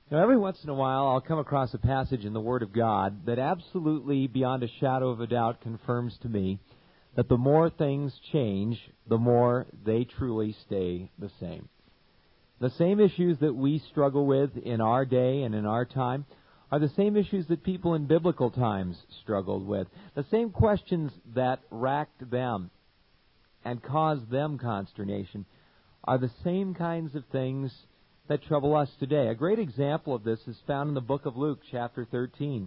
Now, every once in a while, I'll come across a passage in the Word of God that absolutely, beyond a shadow of a doubt, confirms to me that the more things change, the more they truly stay the same. The same issues that we struggle with in our day and in our time are the same issues that people in biblical times struggled with. The same questions that racked them and caused them consternation are the same kinds of things that trouble us today. A great example of this is found in the book of Luke, chapter 13.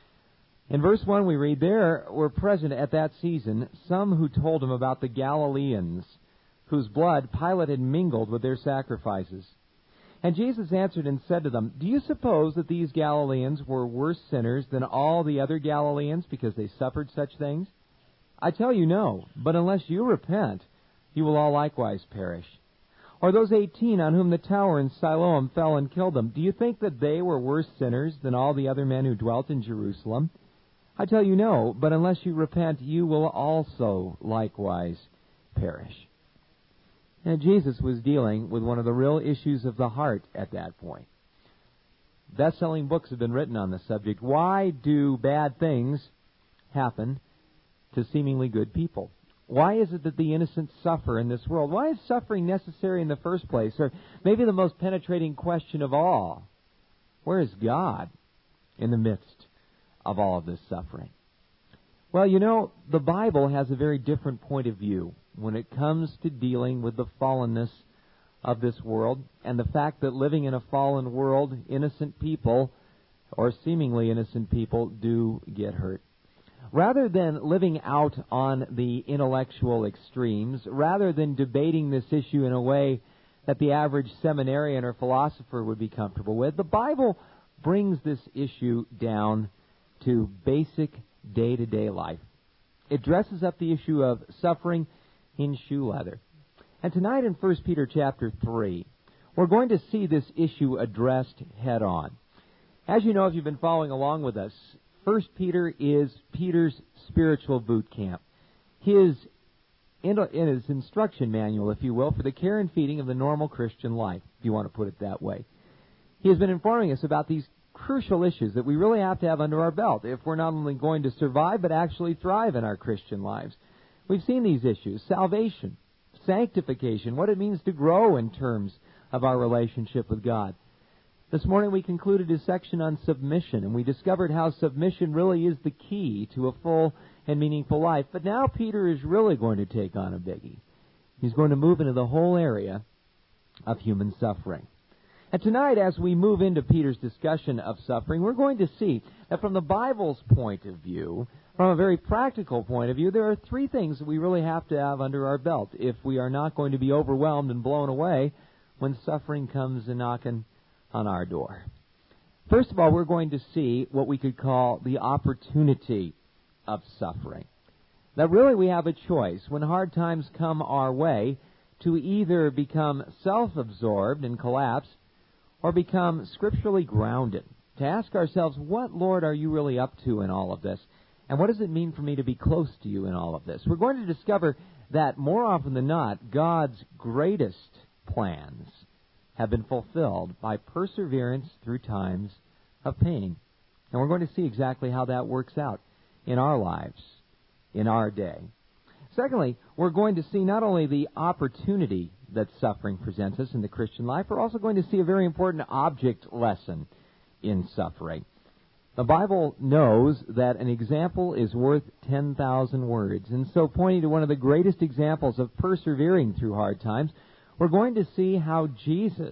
In verse 1 we read, "There were present at that season some who told him about the Galileans, whose blood Pilate had mingled with their sacrifices. And Jesus answered and said to them, 'Do you suppose that these Galileans were worse sinners than all the other Galileans because they suffered such things? I tell you no, but unless you repent, you will all likewise perish. Or those 18 on whom the tower in Siloam fell and killed them, do you think that they were worse sinners than all the other men who dwelt in Jerusalem? I tell you no, but unless you repent, you will also likewise perish.'" And Jesus was dealing with one of the real issues of the heart at that point. Best-selling books have been written on the subject. Why do bad things happen to seemingly good people? Why is it that the innocent suffer in this world? Why is suffering necessary in the first place? Or maybe the most penetrating question of all, where is God in the midst of all of this suffering? Well, you know, the Bible has a very different point of view when it comes to dealing with the fallenness of this world and the fact that living in a fallen world, innocent people, or seemingly innocent people, do get hurt. Rather than living out on the intellectual extremes, rather than debating this issue in a way that the average seminarian or philosopher would be comfortable with, the Bible brings this issue down to basic day-to-day life. It dresses up the issue of suffering in shoe leather. And tonight in 1 Peter chapter 3, we're going to see this issue addressed head-on. As you know, if you've been following along with us, 1 Peter is Peter's spiritual boot camp. His instruction manual, if you will, for the care and feeding of the normal Christian life, if you want to put it that way. He has been informing us about these crucial issues that we really have to have under our belt if we're not only going to survive but actually thrive in our Christian lives. We've seen these issues: salvation, sanctification, what it means to grow in terms of our relationship with God. This morning we concluded a section on submission, and we discovered how submission really is the key to a full and meaningful life. But now Peter is really going to take on a biggie. He's going to move into the whole area of human suffering. And tonight, as we move into Peter's discussion of suffering, we're going to see that from the Bible's point of view, from a very practical point of view, there are three things that we really have to have under our belt if we are not going to be overwhelmed and blown away when suffering comes a knocking on our door. First of all, we're going to see what we could call the opportunity of suffering. That really we have a choice when hard times come our way to either become self-absorbed and collapse or become scripturally grounded, to ask ourselves, what, Lord, are you really up to in all of this? And what does it mean for me to be close to you in all of this? We're going to discover that more often than not, God's greatest plans have been fulfilled by perseverance through times of pain. And we're going to see exactly how that works out in our lives, in our day. Secondly, we're going to see not only the opportunity that suffering presents us in the Christian life, we're also going to see a very important object lesson in suffering. The Bible knows that an example is worth 10,000 words. And so, pointing to one of the greatest examples of persevering through hard times, we're going to see how Jesus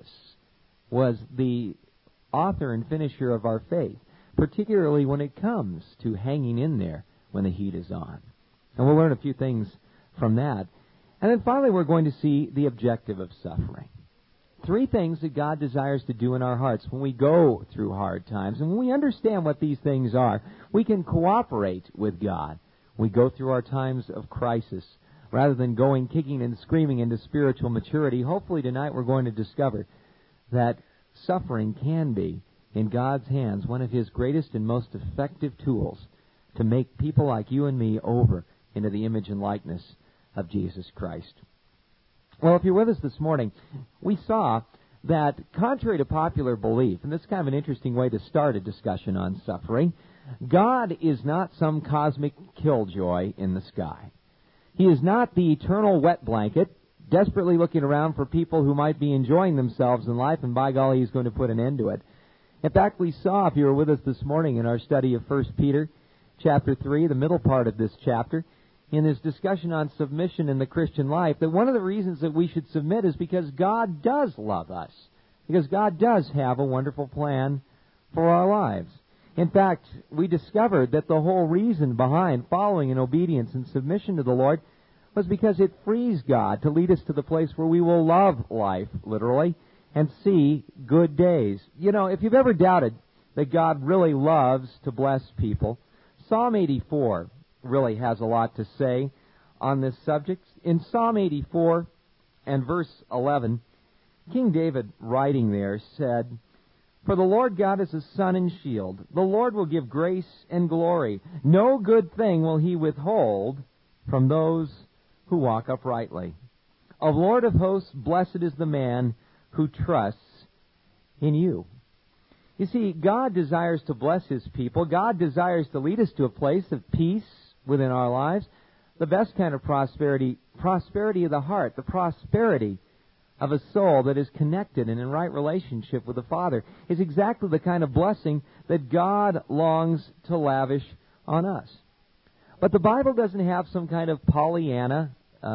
was the author and finisher of our faith, particularly when it comes to hanging in there when the heat is on. And we'll learn a few things from that. And then finally, we're going to see the objective of suffering. Three things that God desires to do in our hearts when we go through hard times. And when we understand what these things are, we can cooperate with God. We go through our times of crisis. Rather than going kicking and screaming into spiritual maturity, hopefully tonight we're going to discover that suffering can be, in God's hands, one of His greatest and most effective tools to make people like you and me over into the image and likeness of Jesus Christ. Well, if you're with us this morning, we saw that contrary to popular belief, and this is kind of an interesting way to start a discussion on suffering, God is not some cosmic killjoy in the sky. He is not the eternal wet blanket, desperately looking around for people who might be enjoying themselves in life, and by golly, He's going to put an end to it. In fact, we saw, if you were with us this morning in our study of 1 Peter chapter 3, the middle part of this chapter, in this discussion on submission in the Christian life, that one of the reasons that we should submit is because God does love us, because God does have a wonderful plan for our lives. In fact, we discovered that the whole reason behind following in obedience and submission to the Lord was because it frees God to lead us to the place where we will love life, literally, and see good days. You know, if you've ever doubted that God really loves to bless people, Psalm 84 really has a lot to say on this subject. In Psalm 84 and verse 11, King David, writing there, said, "For the Lord God is a sun and shield. The Lord will give grace and glory. No good thing will He withhold from those who walk uprightly. O Lord of hosts, blessed is the man who trusts in you." You see, God desires to bless His people. God desires to lead us to a place of peace within our lives. The best kind of prosperity of the heart, the prosperity of a soul that is connected and in right relationship with the Father, is exactly the kind of blessing that God longs to lavish on us. But the Bible doesn't have some kind of Pollyanna,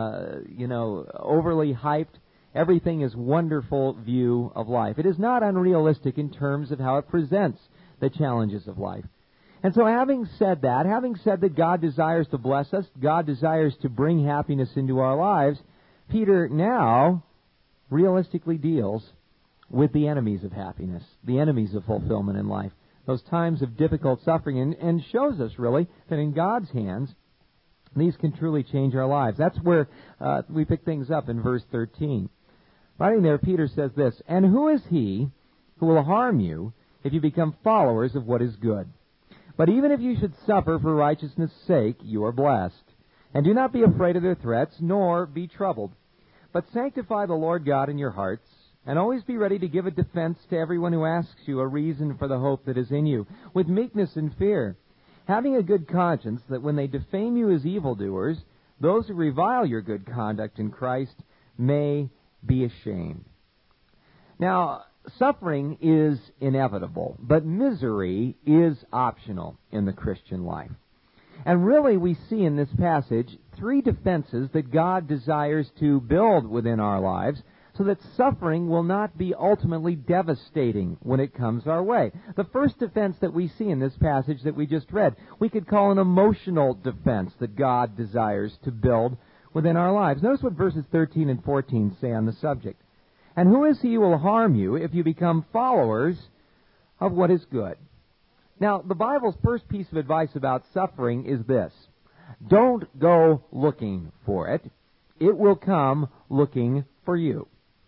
overly hyped, everything is wonderful view of life. It is not unrealistic in terms of how it presents the challenges of life. And so having said that God desires to bless us, God desires to bring happiness into our lives, Peter now realistically deals with the enemies of happiness, the enemies of fulfillment in life, those times of difficult suffering, and shows us really that in God's hands, these can truly change our lives. That's where we pick things up in verse 13. Writing there, Peter says this, "And who is he who will harm you if you become followers of what is good? But even if you should suffer for righteousness' sake, you are blessed. And do not be afraid of their threats, nor be troubled. But sanctify the Lord God in your hearts, and always be ready to give a defense to everyone who asks you a reason for the hope that is in you, with meekness and fear, having a good conscience, that when they defame you as evildoers, those who revile your good conduct in Christ may be ashamed." Now, suffering is inevitable, but misery is optional in the Christian life. And really we see in this passage three defenses that God desires to build within our lives so that suffering will not be ultimately devastating when it comes our way. The first defense that we see in this passage that we just read, we could call an emotional defense that God desires to build within our lives. Notice what verses 13 and 14 say on the subject. "And who is he who will harm you if you become followers of what is good?" Now, the Bible's first piece of advice about suffering is this: don't go looking for it. It will come looking for you.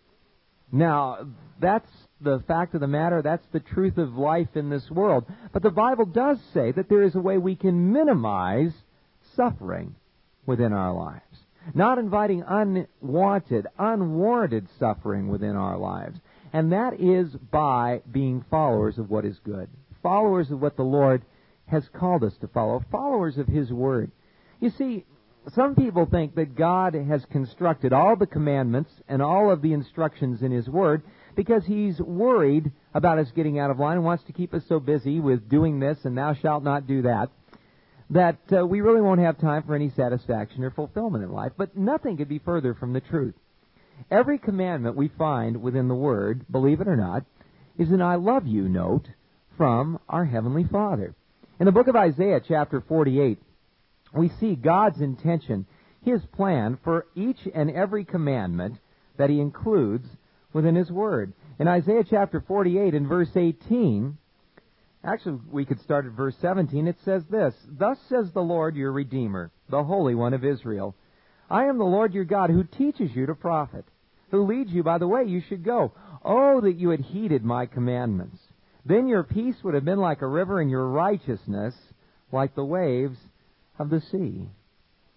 Now, that's the fact of the matter. That's the truth of life in this world. But the Bible does say that there is a way we can minimize suffering within our lives. Not inviting unwanted, unwarranted suffering within our lives. And that is by being followers of what is good. Followers of what the Lord has called us to follow. Followers of His Word. You see, some people think that God has constructed all the commandments and all of the instructions in His Word because He's worried about us getting out of line and wants to keep us so busy with doing this and thou shalt not do that, that we really won't have time for any satisfaction or fulfillment in life. But nothing could be further from the truth. Every commandment we find within the Word, believe it or not, is an I love you note from our Heavenly Father. In the book of Isaiah, chapter 48, we see God's intention, His plan for each and every commandment that He includes within His Word. In Isaiah chapter 48, in verse 18, actually we could start at verse 17, it says this: "Thus says the Lord your Redeemer, the Holy One of Israel, I am the Lord your God, who teaches you to profit, who leads you by the way you should go. Oh, that you had heeded my commandments! Then your peace would have been like a river, and your righteousness like the waves of the sea."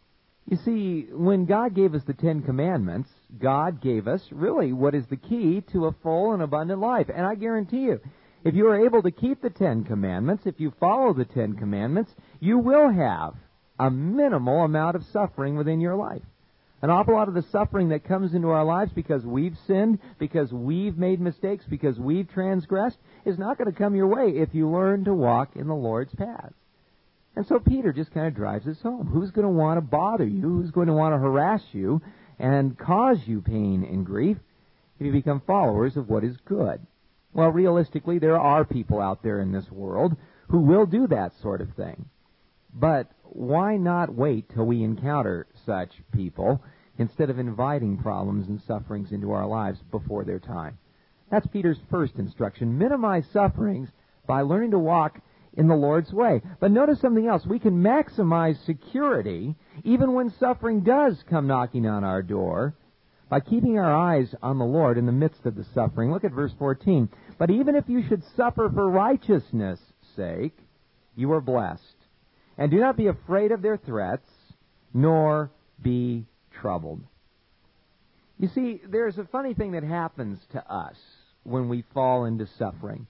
You see, when God gave us the Ten Commandments, God gave us really what is the key to a full and abundant life. And I guarantee you, if you are able to keep the Ten Commandments, if you follow the Ten Commandments, you will have a minimal amount of suffering within your life. An awful lot of the suffering that comes into our lives because we've sinned, because we've made mistakes, because we've transgressed, is not going to come your way if you learn to walk in the Lord's path. And so Peter just kind of drives us home. Who's going to want to bother you? Who's going to want to harass you and cause you pain and grief if you become followers of what is good? Well, realistically, there are people out there in this world who will do that sort of thing. But why not wait till we encounter such people instead of inviting problems and sufferings into our lives before their time? That's Peter's first instruction. Minimize sufferings by learning to walk in the Lord's way. But notice something else. We can maximize security even when suffering does come knocking on our door by keeping our eyes on the Lord in the midst of the suffering. Look at verse 14. But even if you should suffer for righteousness' sake, you are blessed. And do not be afraid of their threats, nor be troubled. You see, there's a funny thing that happens to us when we fall into suffering.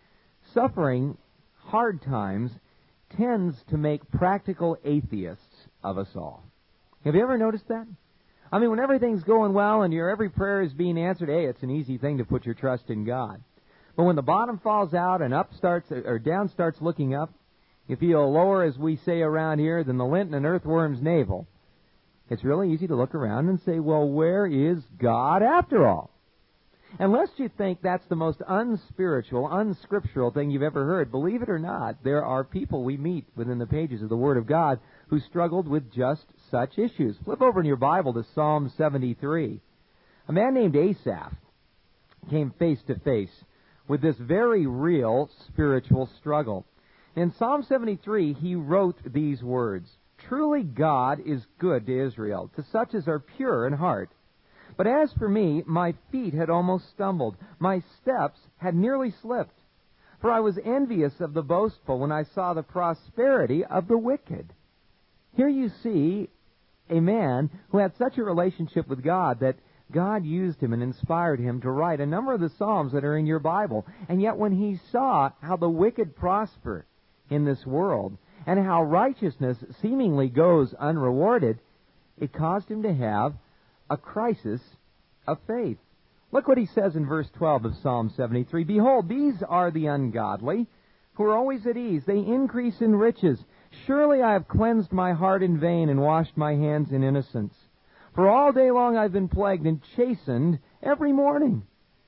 Suffering, hard times, tends to make practical atheists of us all. Have you ever noticed that? I mean, when everything's going well and your every prayer is being answered, hey, it's an easy thing to put your trust in God. But when the bottom falls out and down starts looking up, you feel lower, as we say around here, than the lint in an earthworm's navel. It's really easy to look around and say, well, where is God after all? And lest you think that's the most unspiritual, unscriptural thing you've ever heard, believe it or not, there are people we meet within the pages of the Word of God who struggled with just such issues. Flip over in your Bible to Psalm 73. A man named Asaph came face to face with this very real spiritual struggle. In Psalm 73, he wrote these words, "Truly God is good to Israel, to such as are pure in heart. But as for me, my feet had almost stumbled. My steps had nearly slipped. For I was envious of the boastful when I saw the prosperity of the wicked." Here you see a man who had such a relationship with God that God used him and inspired him to write a number of the Psalms that are in your Bible. And yet when he saw how the wicked prosper in this world and how righteousness seemingly goes unrewarded, it caused him to have a crisis of faith. Look what he says in verse 12 of Psalm 73. "Behold, these are the ungodly, who are always at ease. They increase in riches. Surely I have cleansed my heart in vain and washed my hands in innocence. For all day long I've been plagued and chastened every morning."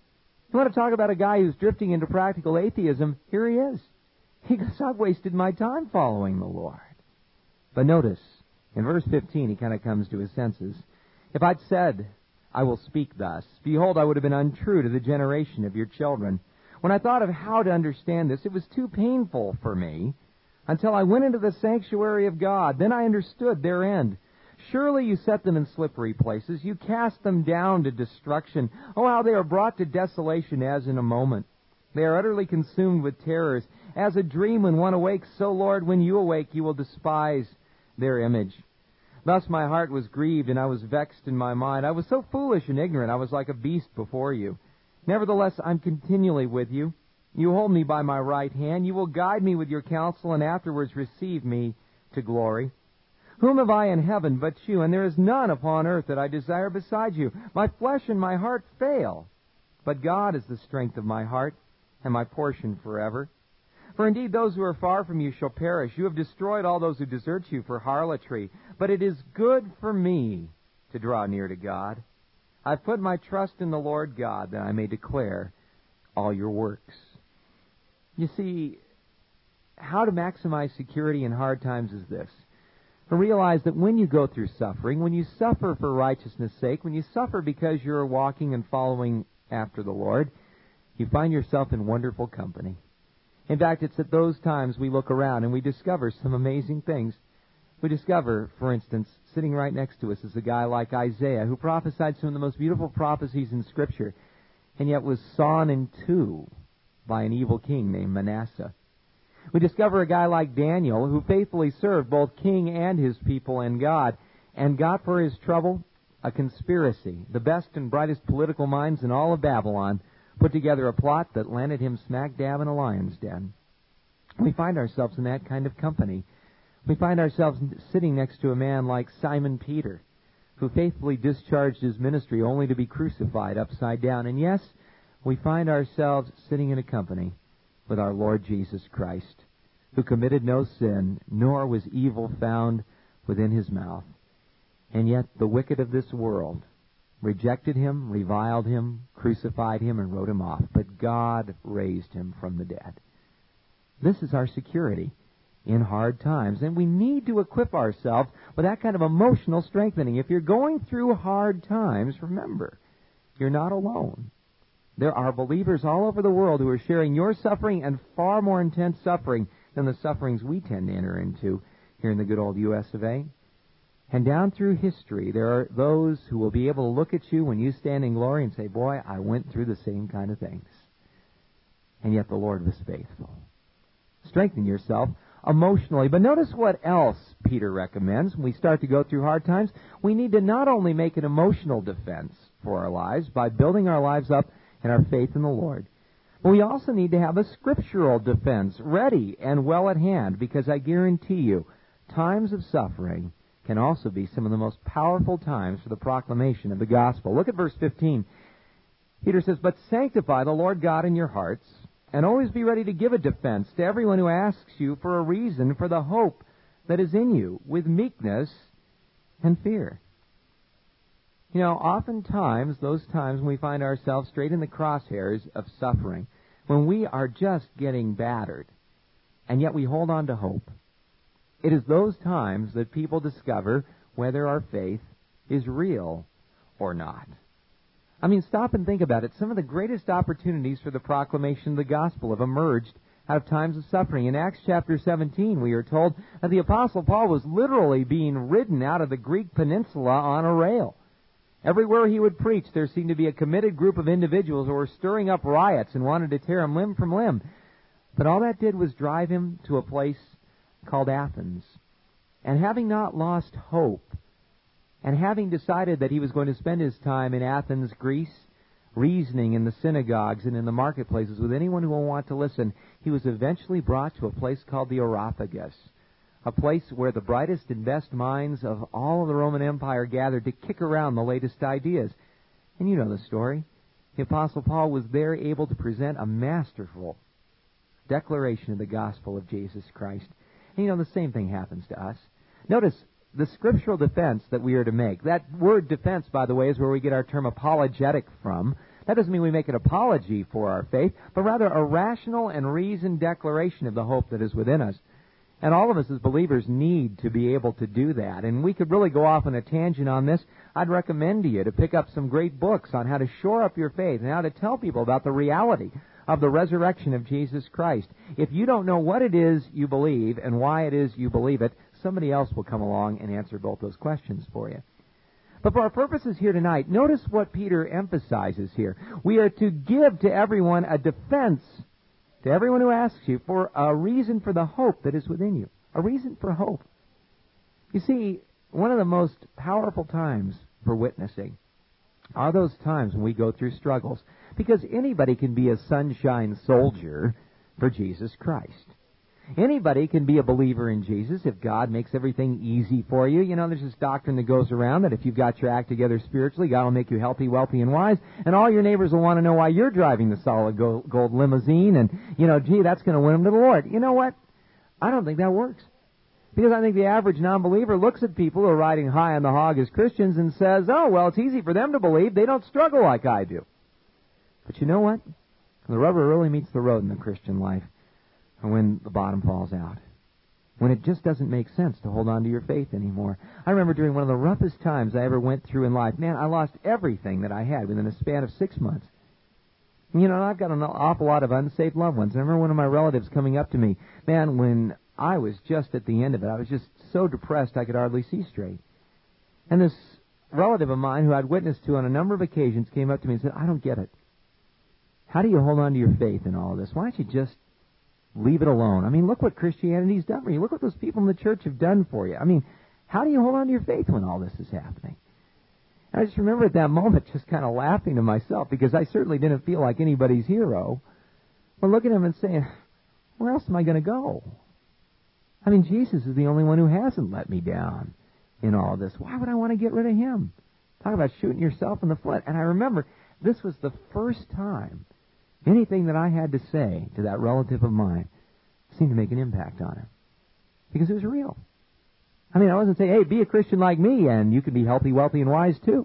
You want to talk about a guy who's drifting into practical atheism? Here he is. He goes, I've wasted my time following the Lord. But notice, in verse 15, he kind of comes to his senses. "If I'd said, I will speak thus, behold, I would have been untrue to the generation of your children. When I thought of how to understand this, it was too painful for me, until I went into the sanctuary of God. Then I understood their end. Surely you set them in slippery places. You cast them down to destruction. Oh, how they are brought to desolation as in a moment. They are utterly consumed with terrors. As a dream when one awakes, so, Lord, when you awake, you will despise their image. Thus my heart was grieved, and I was vexed in my mind. I was so foolish and ignorant, I was like a beast before you. Nevertheless, I'm continually with you. You hold me by my right hand. You will guide me with your counsel, and afterwards receive me to glory. Whom have I in heaven but you? And there is none upon earth that I desire beside you. My flesh and my heart fail, but God is the strength of my heart and my portion forever. For indeed those who are far from you shall perish. You have destroyed all those who desert you for harlotry. But it is good for me to draw near to God. I've put my trust in the Lord God, that I may declare all your works." You see, how to maximize security in hard times is this. Realize that when you go through suffering, when you suffer for righteousness' sake, when you suffer because you're walking and following after the Lord, you find yourself in wonderful company. In fact, it's at those times we look around and we discover some amazing things. We discover, for instance, sitting right next to us is a guy like Isaiah, who prophesied some of the most beautiful prophecies in Scripture, and yet was sawn in two by an evil king named Manasseh. We discover a guy like Daniel, who faithfully served both king and his people and God, and got for his trouble a conspiracy. The best and brightest political minds in all of Babylon put together a plot that landed him smack dab in a lion's den. We find ourselves in that kind of company. We find ourselves sitting next to a man like Simon Peter, who faithfully discharged his ministry only to be crucified upside down. And yes, we find ourselves sitting in a company with our Lord Jesus Christ, who committed no sin, nor was evil found within his mouth. And yet the wicked of this world rejected him, reviled him, crucified him, and wrote him off. But God raised him from the dead. This is our security in hard times. And we need to equip ourselves with that kind of emotional strengthening. If you're going through hard times, remember, you're not alone. There are believers all over the world who are sharing your suffering and far more intense suffering than the sufferings we tend to enter into here in the good old U.S. of A. And down through history, there are those who will be able to look at you when you stand in glory and say, boy, I went through the same kind of things. And yet the Lord was faithful. Strengthen yourself emotionally. But notice what else Peter recommends when we start to go through hard times. We need to not only make an emotional defense for our lives by building our lives up in our faith in the Lord, but we also need to have a scriptural defense ready and well at hand, because I guarantee you, times of suffering can also be some of the most powerful times for the proclamation of the gospel. Look at verse 15. Peter says, "But sanctify the Lord God in your hearts, and always be ready to give a defense to everyone who asks you for a reason for the hope that is in you, with meekness and fear." You know, oftentimes, those times when we find ourselves straight in the crosshairs of suffering, when we are just getting battered, and yet we hold on to hope, it is those times that people discover whether our faith is real or not. I mean, stop and think about it. Some of the greatest opportunities for the proclamation of the gospel have emerged out of times of suffering. In Acts chapter 17, we are told that the Apostle Paul was literally being ridden out of the Greek peninsula on a rail. Everywhere he would preach, there seemed to be a committed group of individuals who were stirring up riots and wanted to tear him limb from limb. But all that did was drive him to a place called Athens. And having not lost hope, and having decided that he was going to spend his time in Athens, Greece, reasoning in the synagogues and in the marketplaces with anyone who will want to listen, he was eventually brought to a place called the Areopagus, a place where the brightest and best minds of all of the Roman Empire gathered to kick around the latest ideas. And you know the story. The Apostle Paul was there able to present a masterful declaration of the gospel of Jesus Christ. And you know, the same thing happens to us. Notice the scriptural defense that we are to make. That word defense, by the way, is where we get our term apologetic from. That doesn't mean we make an apology for our faith, but rather a rational and reasoned declaration of the hope that is within us. And all of us as believers need to be able to do that. And we could really go off on a tangent on this. I'd recommend to you to pick up some great books on how to shore up your faith and how to tell people about the reality of the resurrection of Jesus Christ. If you don't know what it is you believe and why it is you believe it, somebody else will come along and answer both those questions for you. But for our purposes here tonight, notice what Peter emphasizes here. We are to give to everyone a defense, to everyone who asks you, for a reason for the hope that is within you. A reason for hope. You see, one of the most powerful times for witnessing are those times when we go through struggles. Because anybody can be a sunshine soldier for Jesus Christ. Anybody can be a believer in Jesus if God makes everything easy for you. You know, there's this doctrine that goes around that if you've got your act together spiritually, God will make you healthy, wealthy, and wise, and all your neighbors will want to know why you're driving the solid gold limousine, and, you know, gee, that's going to win them to the Lord. You know what? I don't think that works. Because I think the average non-believer looks at people who are riding high on the hog as Christians and says, oh, well, it's easy for them to believe. They don't struggle like I do. But you know what? The rubber really meets the road in the Christian life. Or when the bottom falls out. When it just doesn't make sense to hold on to your faith anymore. I remember during one of the roughest times I ever went through in life, man, I lost everything that I had within a span of 6 months. And, you know, I've got an awful lot of unsaved loved ones. I remember one of my relatives coming up to me. Man, when I was just at the end of it, I was just so depressed I could hardly see straight. And this relative of mine who I'd witnessed to on a number of occasions came up to me and said, I don't get it. How do you hold on to your faith in all of this? Why don't you just leave it alone? I mean, look what Christianity's done for you. Look what those people in the church have done for you. I mean, How do you hold on to your faith when all this is happening? And I just remember at that moment just kind of laughing to myself, because I certainly didn't feel like anybody's hero. But looking at him and saying, where else am I going to go? I mean, Jesus is the only one who hasn't let me down in all of this. Why would I want to get rid of him? Talk about shooting yourself in the foot. And I remember this was the first time anything that I had to say to that relative of mine seemed to make an impact on him. Because it was real. I mean, I wasn't saying, hey, be a Christian like me and you can be healthy, wealthy, and wise too.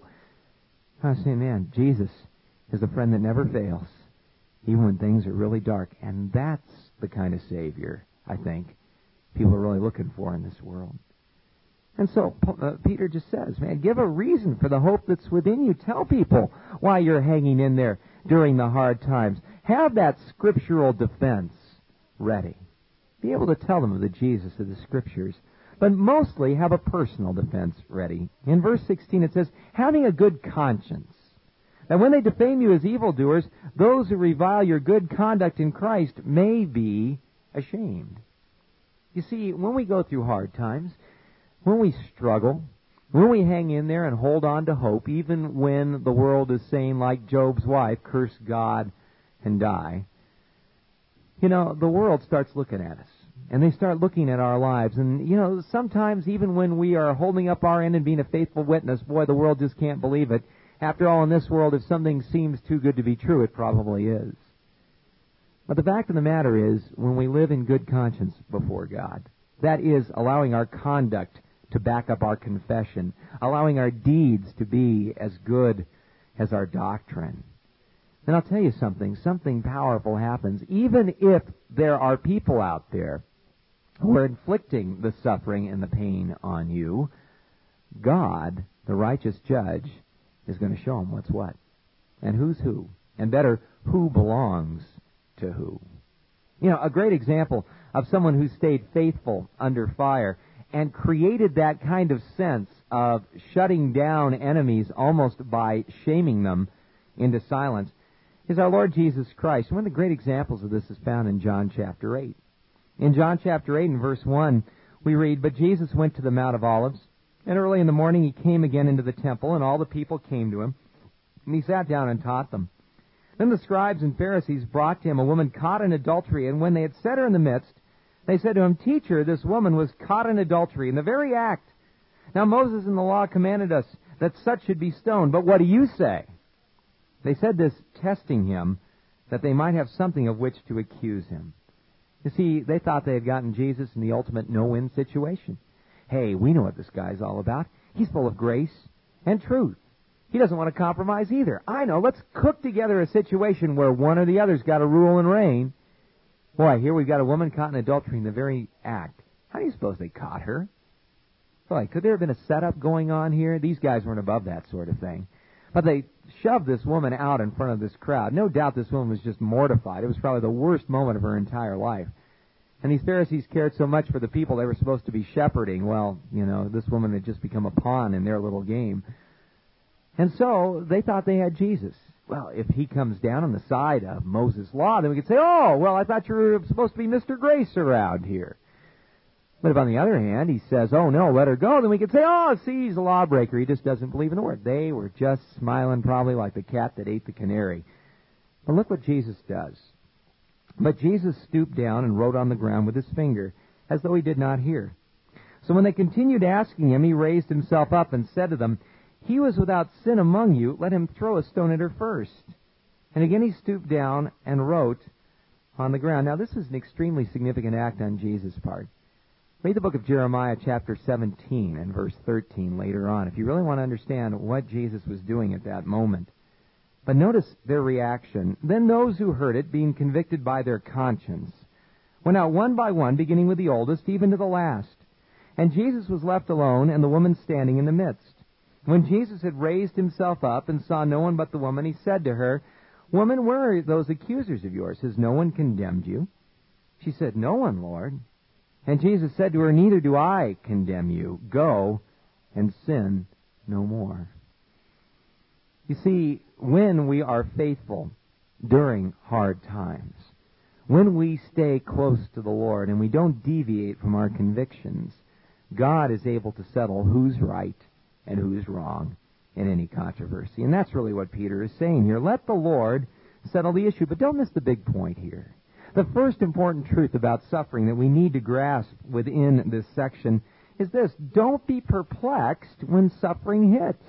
I was saying, man, Jesus is a friend that never fails, even when things are really dark. And that's the kind of Savior, I think, people are really looking for in this world. And so Peter just says, man, give a reason for the hope that's within you. Tell people why you're hanging in there during the hard times. Have that scriptural defense ready. Be able to tell them of the Jesus of the Scriptures. But mostly have a personal defense ready. In verse 16 it says, having a good conscience, that when they defame you as evildoers, those who revile your good conduct in Christ may be ashamed. You see, when we go through hard times, when we struggle, when we hang in there and hold on to hope, even when the world is saying, like Job's wife, curse God and die, you know, the world starts looking at us. And they start looking at our lives. And, you know, sometimes even when we are holding up our end and being a faithful witness, boy, the world just can't believe it. After all, in this world, if something seems too good to be true, it probably is. But the fact of the matter is, when we live in good conscience before God, that is, allowing our conduct to back up our confession, allowing our deeds to be as good as our doctrine, then I'll tell you something powerful happens. Even if there are people out there who are inflicting the suffering and the pain on you, God, the righteous judge, is going to show them what's what, and who's who, and better, who belongs to who. You know, a great example of someone who stayed faithful under fire and created that kind of sense of shutting down enemies almost by shaming them into silence is our Lord Jesus Christ. One of the great examples of this is found in John chapter 8. In John chapter 8 and verse 1, we read, but Jesus went to the Mount of Olives, and early in the morning he came again into the temple, and all the people came to him, and he sat down and taught them. Then the scribes and Pharisees brought to him a woman caught in adultery, and when they had set her in the midst, they said to him, Teacher, this woman was caught in adultery in the very act. Now Moses in the law commanded us that such should be stoned, but what do you say? They said this, testing him, that they might have something of which to accuse him. You see, they thought they had gotten Jesus in the ultimate no-win situation. Hey, we know what this guy's all about. He's full of grace and truth. He doesn't want to compromise either. I know, let's cook together a situation where one or the other's got to rule and reign. Boy, here we've got a woman caught in adultery in the very act. How do you suppose they caught her? Boy, could there have been a setup going on here? These guys weren't above that sort of thing. But they shoved this woman out in front of this crowd. No doubt this woman was just mortified. It was probably the worst moment of her entire life. And these Pharisees cared so much for the people they were supposed to be shepherding. Well, you know, this woman had just become a pawn in their little game. And so they thought they had Jesus. Well, if he comes down on the side of Moses' law, then we could say, oh, well, I thought you were supposed to be Mr. Grace around here. But if on the other hand he says, oh, no, let her go, then we could say, oh, see, he's a lawbreaker. He just doesn't believe in the word. They were just smiling probably like the cat that ate the canary. But look what Jesus does. But Jesus stooped down and wrote on the ground with his finger, as though he did not hear. So when they continued asking him, he raised himself up and said to them, He was without sin among you, let him throw a stone at her first. And again he stooped down and wrote on the ground. Now this is an extremely significant act on Jesus' part. Read the book of Jeremiah chapter 17 and verse 13 later on, if you really want to understand what Jesus was doing at that moment. But notice their reaction. Then those who heard it, being convicted by their conscience, went out one by one, beginning with the oldest, even to the last. And Jesus was left alone, and the woman standing in the midst. When Jesus had raised himself up and saw no one but the woman, he said to her, Woman, where are those accusers of yours? Has no one condemned you? She said, No one, Lord. And Jesus said to her, Neither do I condemn you. Go and sin no more. You see, when we are faithful during hard times, when we stay close to the Lord and we don't deviate from our convictions, God is able to settle who's right and who's wrong in any controversy. And that's really what Peter is saying here. Let the Lord settle the issue. But don't miss the big point here. The first important truth about suffering that we need to grasp within this section is this: don't be perplexed when suffering hits.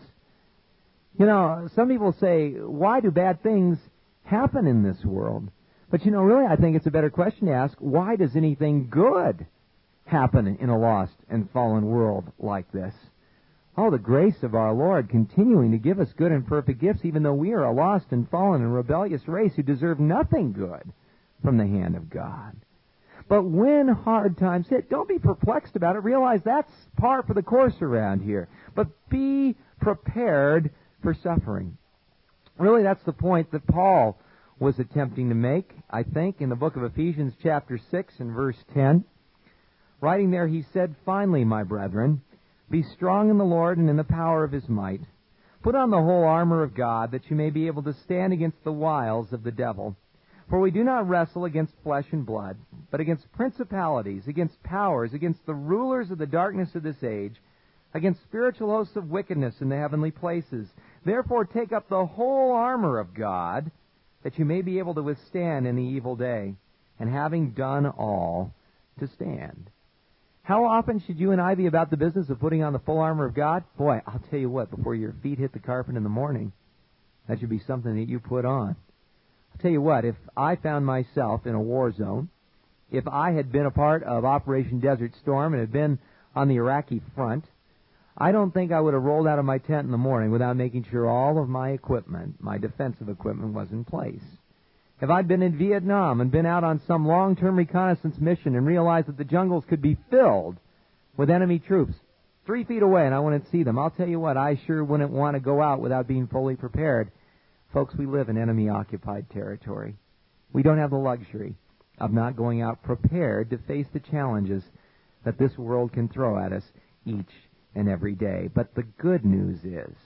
You know, some people say, why do bad things happen in this world? But really, I think it's a better question to ask, why does anything good happen in a lost and fallen world like this? Oh, the grace of our Lord continuing to give us good and perfect gifts, even though we are a lost and fallen and rebellious race who deserve nothing good from the hand of God. But when hard times hit, don't be perplexed about it. Realize that's par for the course around here. But be prepared for suffering. Really, that's the point that Paul was attempting to make, I think, in the book of Ephesians chapter 6 and verse 10. Writing there, he said, "Finally, my brethren, be strong in the Lord and in the power of his might. Put on the whole armor of God, that you may be able to stand against the wiles of the devil. For we do not wrestle against flesh and blood, but against principalities, against powers, against the rulers of the darkness of this age, against spiritual hosts of wickedness in the heavenly places. Therefore take up the whole armor of God, that you may be able to withstand in the evil day, and having done all, to stand." How often should you and I be about the business of putting on the full armor of God? Boy, I'll tell you what, before your feet hit the carpet in the morning, that should be something that you put on. I'll tell you what, if I found myself in a war zone, if I had been a part of Operation Desert Storm and had been on the Iraqi front, I don't think I would have rolled out of my tent in the morning without making sure all of my equipment, my defensive equipment, was in place. If I'd been in Vietnam and been out on some long-term reconnaissance mission and realized that the jungles could be filled with enemy troops 3 feet away and I wanted to see them, I'll tell you what, I sure wouldn't want to go out without being fully prepared. Folks, we live in enemy-occupied territory. We don't have the luxury of not going out prepared to face the challenges that this world can throw at us each and every day. But the good news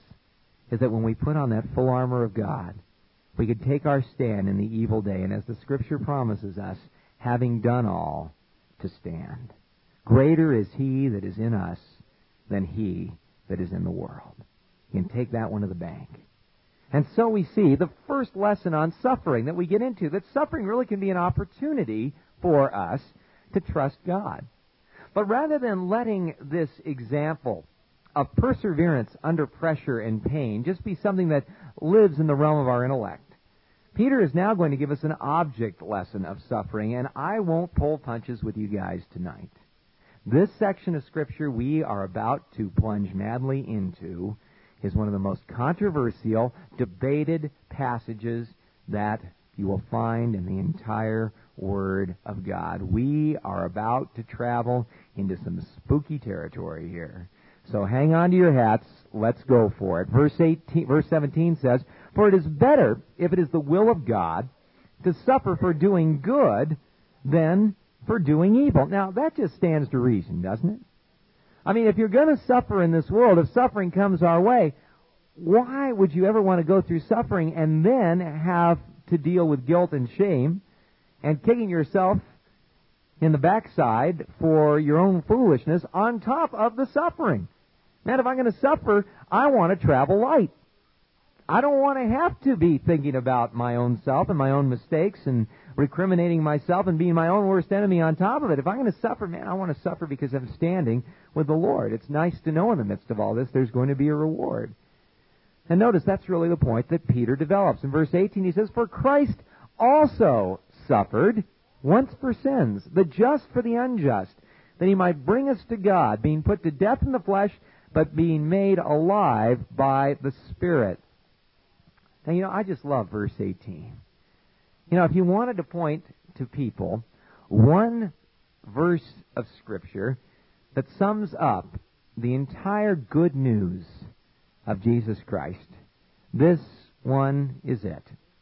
is that when we put on that full armor of God, we could take our stand in the evil day, and as the Scripture promises us, having done all, to stand. Greater is he that is in us than he that is in the world. You can take that one to the bank. And so we see the first lesson on suffering that we get into, that suffering really can be an opportunity for us to trust God. But rather than letting this example of perseverance under pressure and pain just be something that lives in the realm of our intellect, Peter is now going to give us an object lesson of suffering, and I won't pull punches with you guys tonight. This section of Scripture we are about to plunge madly into is one of the most controversial, debated passages that you will find in the entire Word of God. We are about to travel into some spooky territory here. So hang on to your hats. Let's go for it. Verse 17 says, "For it is better, if it is the will of God, to suffer for doing good than for doing evil." Now, that just stands to reason, doesn't it? I mean, if you're going to suffer in this world, if suffering comes our way, why would you ever want to go through suffering and then have to deal with guilt and shame and kicking yourself in the backside for your own foolishness on top of the suffering? Man, if I'm going to suffer, I want to travel light. I don't want to have to be thinking about my own self and my own mistakes and recriminating myself and being my own worst enemy on top of it. If I'm going to suffer, man, I want to suffer because I'm standing with the Lord. It's nice to know in the midst of all this there's going to be a reward. And notice that's really the point that Peter develops. In verse 18 he says, "For Christ also suffered once for sins, the just for the unjust, that he might bring us to God, being put to death in the flesh, but being made alive by the Spirit." Now, I just love verse 18. If you wanted to point to people one verse of Scripture that sums up the entire good news of Jesus Christ, this one is it.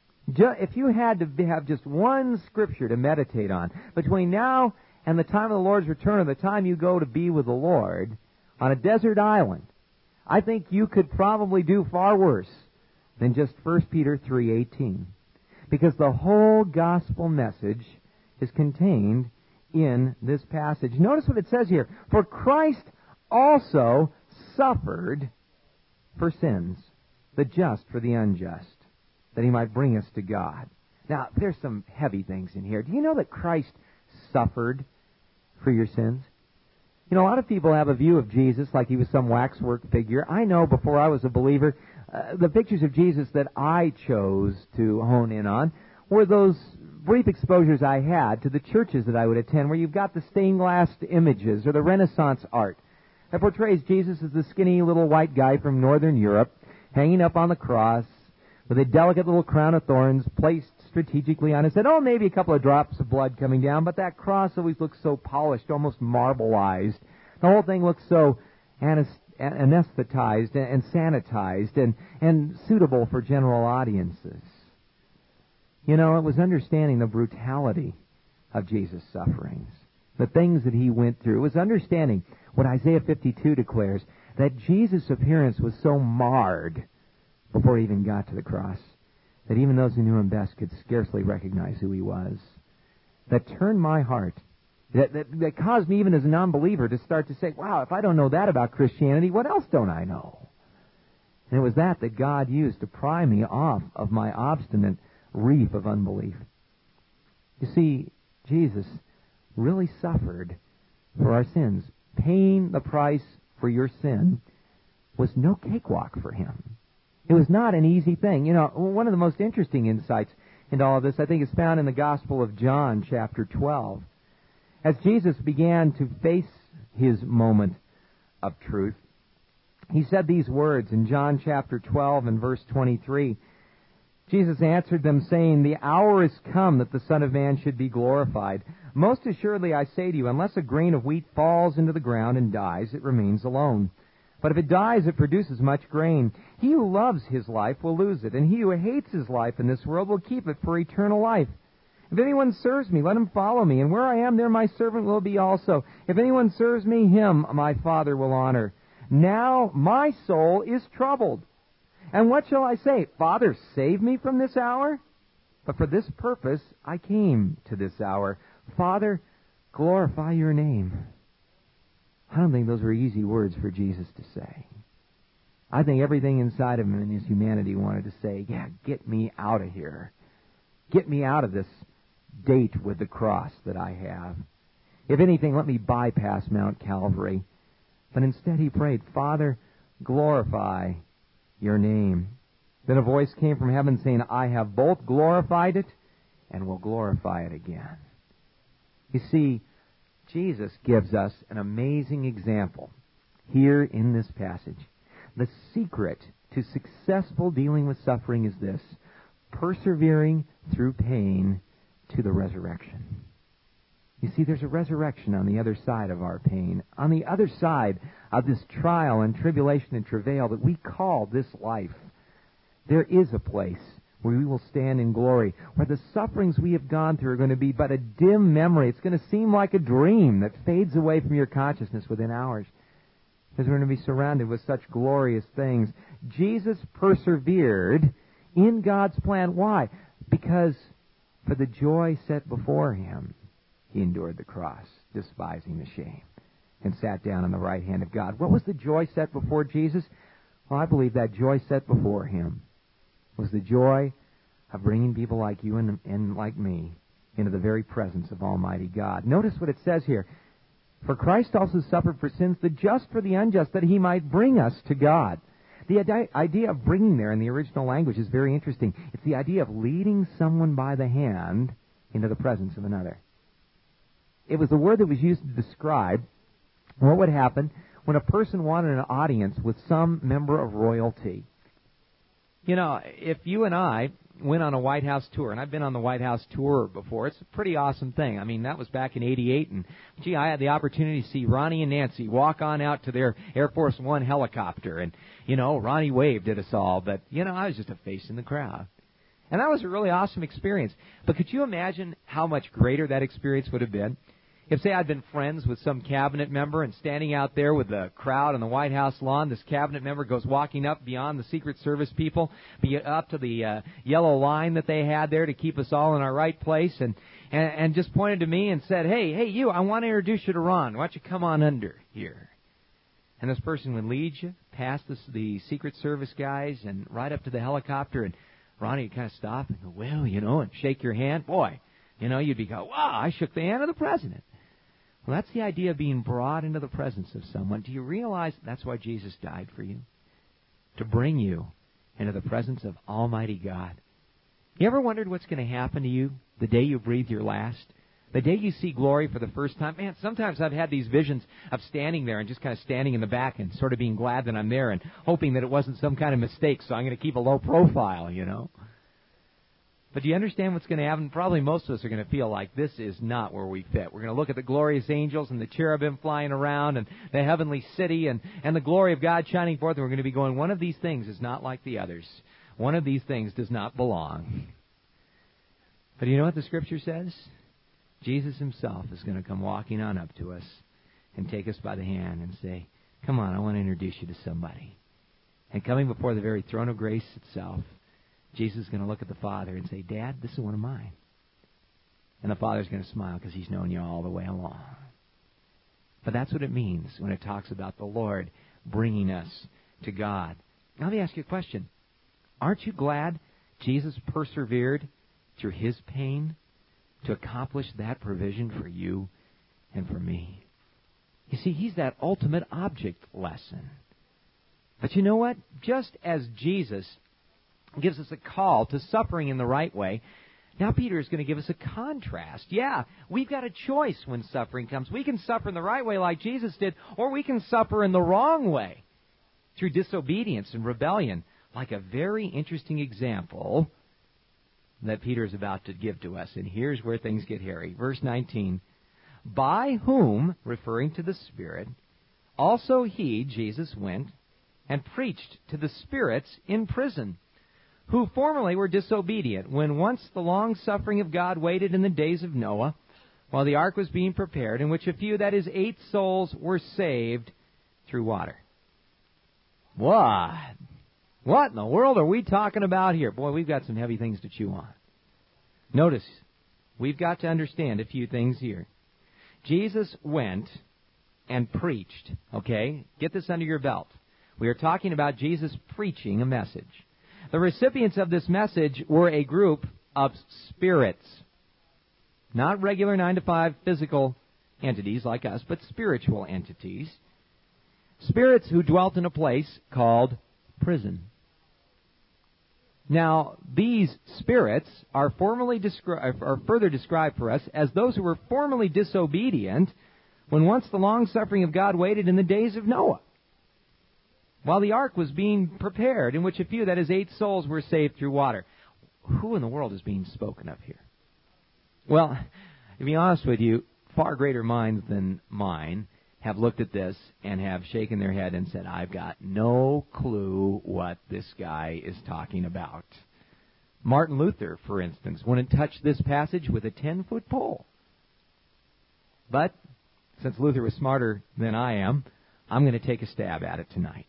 If you had to have just one Scripture to meditate on between now and the time of the Lord's return, or the time you go to be with the Lord on a desert island, I think you could probably do far worse than just 1 Peter 3:18. Because the whole gospel message is contained in this passage. Notice what it says here. "For Christ also suffered for sins, the just for the unjust, that he might bring us to God. Now, there's some heavy things in here. Do you know that Christ suffered for your sins? You know, a lot of people have a view of Jesus like he was some waxwork figure. I know before I was a believer, the pictures of Jesus that I chose to hone in on were those brief exposures I had to the churches that I would attend, where you've got the stained glass images or the Renaissance art that portrays Jesus as the skinny little white guy from Northern Europe, hanging up on the cross with a delicate little crown of thorns placed strategically on his head. Oh, maybe a couple of drops of blood coming down, but that cross always looks so polished, almost marbleized. The whole thing looks so anesthetized and sanitized and suitable for general audiences. You know, it was understanding the brutality of Jesus' sufferings, the things that he went through. It was understanding what Isaiah 52 declares, that Jesus' appearance was so marred before he even got to the cross that even those who knew him best could scarcely recognize who he was. That turned my heart, that caused me even as a non-believer to start to say, wow, if I don't know that about Christianity, what else don't I know? And it was that God used to pry me off of my obstinate reef of unbelief. You see, Jesus really suffered for our sins. Paying the price for your sin was no cakewalk for him. It was not an easy thing. You know, one of the most interesting insights into all of this, I think, is found in the Gospel of John, chapter 12. As Jesus began to face his moment of truth, he said these words in John chapter 12 and verse 23. Jesus answered them, saying, "The hour is come that the Son of Man should be glorified. Most assuredly I say to you, unless a grain of wheat falls into the ground and dies, it remains alone. But if it dies, it produces much grain. He who loves his life will lose it, and he who hates his life in this world will keep it for eternal life. If anyone serves me, let him follow me, and where I am, there my servant will be also. If anyone serves me, him my Father will honor. Now my soul is troubled. And what shall I say? Father, save me from this hour? But for this purpose I came to this hour. Father, glorify your name." I don't think those were easy words for Jesus to say. I think everything inside of him in his humanity wanted to say, yeah, get me out of here. Get me out of this date with the cross that I have. If anything, let me bypass Mount Calvary. But instead he prayed, Father, glorify your name. Then a voice came from heaven saying, I have both glorified it and will glorify it again. You see, Jesus gives us an amazing example here in this passage. The secret to successful dealing with suffering is this: persevering through pain to the resurrection. You see, there's a resurrection on the other side of our pain, on the other side of this trial and tribulation and travail that we call this life. There is a place where we will stand in glory, where the sufferings we have gone through are going to be but a dim memory. It's going to seem like a dream that fades away from your consciousness within hours, because we're going to be surrounded with such glorious things. Jesus persevered in God's plan. Why? Because for the joy set before him, he endured the cross, despising the shame, and sat down on the right hand of God. What was the joy set before Jesus? Well, I believe that joy set before him was the joy of bringing people like you and like me into the very presence of Almighty God. Notice what it says here. For Christ also suffered for sins, the just for the unjust, that he might bring us to God. The idea of bringing there in the original language is very interesting. It's the idea of leading someone by the hand into the presence of another. It was the word that was used to describe what would happen when a person wanted an audience with some member of royalty. You know, if you and I went on a White House tour, and I've been on the White House tour before, it's a pretty awesome thing. I mean, that was back in '88, and gee, I had the opportunity to see Ronnie and Nancy walk on out to their Air Force One helicopter, and, you know, Ronnie waved at us all, but, you know, I was just a face in the crowd. And that was a really awesome experience. But could you imagine how much greater that experience would have been if, say, I'd been friends with some cabinet member, and standing out there with the crowd on the White House lawn, this cabinet member goes walking up beyond the Secret Service people, up to the yellow line that they had there to keep us all in our right place, and just pointed to me and said, hey, you, I want to introduce you to Ron. Why don't you come on under here? And this person would lead you past the Secret Service guys and right up to the helicopter, and Ronnie would kind of stop and go, well, and shake your hand. Boy, you'd be going, wow, I shook the hand of the president. Well, that's the idea of being brought into the presence of someone. Do you realize that's why Jesus died for you? To bring you into the presence of Almighty God. You ever wondered what's going to happen to you the day you breathe your last? The day you see glory for the first time? Man, sometimes I've had these visions of standing there and just kind of standing in the back and sort of being glad that I'm there and hoping that it wasn't some kind of mistake, so I'm going to keep a low profile, But do you understand what's going to happen? Probably most of us are going to feel like this is not where we fit. We're going to look at the glorious angels and the cherubim flying around and the heavenly city and the glory of God shining forth, and we're going to be going, one of these things is not like the others. One of these things does not belong. But you know what the Scripture says? Jesus himself is going to come walking on up to us and take us by the hand and say, come on, I want to introduce you to somebody. And coming before the very throne of grace itself, Jesus is going to look at the Father and say, Dad, this is one of mine. And the Father's going to smile because he's known you all the way along. But that's what it means when it talks about the Lord bringing us to God. Now let me ask you a question. Aren't you glad Jesus persevered through his pain to accomplish that provision for you and for me? You see, he's that ultimate object lesson. But you know what? Just as Jesus gives us a call to suffering in the right way, now Peter is going to give us a contrast. Yeah, we've got a choice when suffering comes. We can suffer in the right way like Jesus did, or we can suffer in the wrong way through disobedience and rebellion, like a very interesting example that Peter is about to give to us. And here's where things get hairy. Verse 19, by whom, referring to the Spirit, also he, Jesus, went and preached to the spirits in prison, who formerly were disobedient, when once the long-suffering of God waited in the days of Noah, while the ark was being prepared, in which a few, that is 8 souls, were saved through water. What? What in the world are we talking about here? Boy, we've got some heavy things to chew on. Notice, we've got to understand a few things here. Jesus went and preached, okay? Get this under your belt. We are talking about Jesus preaching a message. The recipients of this message were a group of spirits. Not regular 9-to-5 physical entities like us, but spiritual entities. Spirits who dwelt in a place called prison. Now, these spirits are further described for us as those who were formerly disobedient when once the long-suffering of God waited in the days of Noah, while the ark was being prepared, in which a few, that is 8 souls, were saved through water. Who in the world is being spoken of here? Well, to be honest with you, far greater minds than mine have looked at this and have shaken their head and said, I've got no clue what this guy is talking about. Martin Luther, for instance, wouldn't touch this passage with a 10-foot pole. But since Luther was smarter than I am, I'm going to take a stab at it tonight.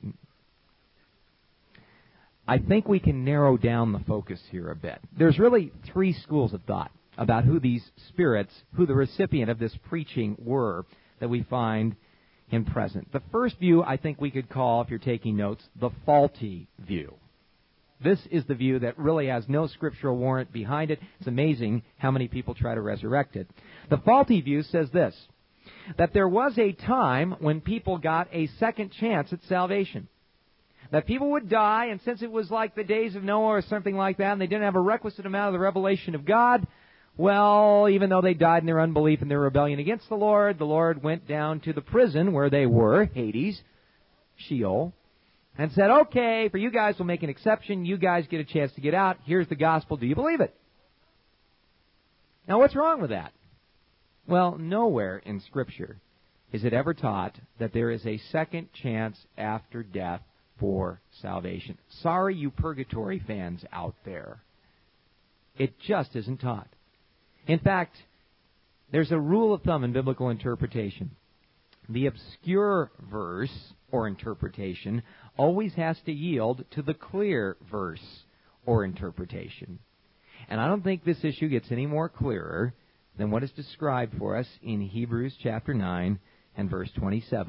I think we can narrow down the focus here a bit. There's really 3 schools of thought about who these spirits, who the recipient of this preaching were, that we find in present. The first view I think we could call, if you're taking notes, the faulty view. This is the view that really has no scriptural warrant behind it. It's amazing how many people try to resurrect it. The faulty view says this, that there was a time when people got a second chance at salvation. That people would die, and since it was like the days of Noah or something like that, and they didn't have a requisite amount of the revelation of God, well, even though they died in their unbelief and their rebellion against the Lord went down to the prison where they were, Hades, Sheol, and said, okay, for you guys we'll make an exception. You guys get a chance to get out. Here's the gospel. Do you believe it? Now, what's wrong with that? Well, nowhere in Scripture is it ever taught that there is a second chance after death for salvation. Sorry, you purgatory fans out there. It just isn't taught. In fact, there's a rule of thumb in biblical interpretation. The obscure verse or interpretation always has to yield to the clear verse or interpretation. And I don't think this issue gets any more clearer than what is described for us in Hebrews chapter 9 and verse 27.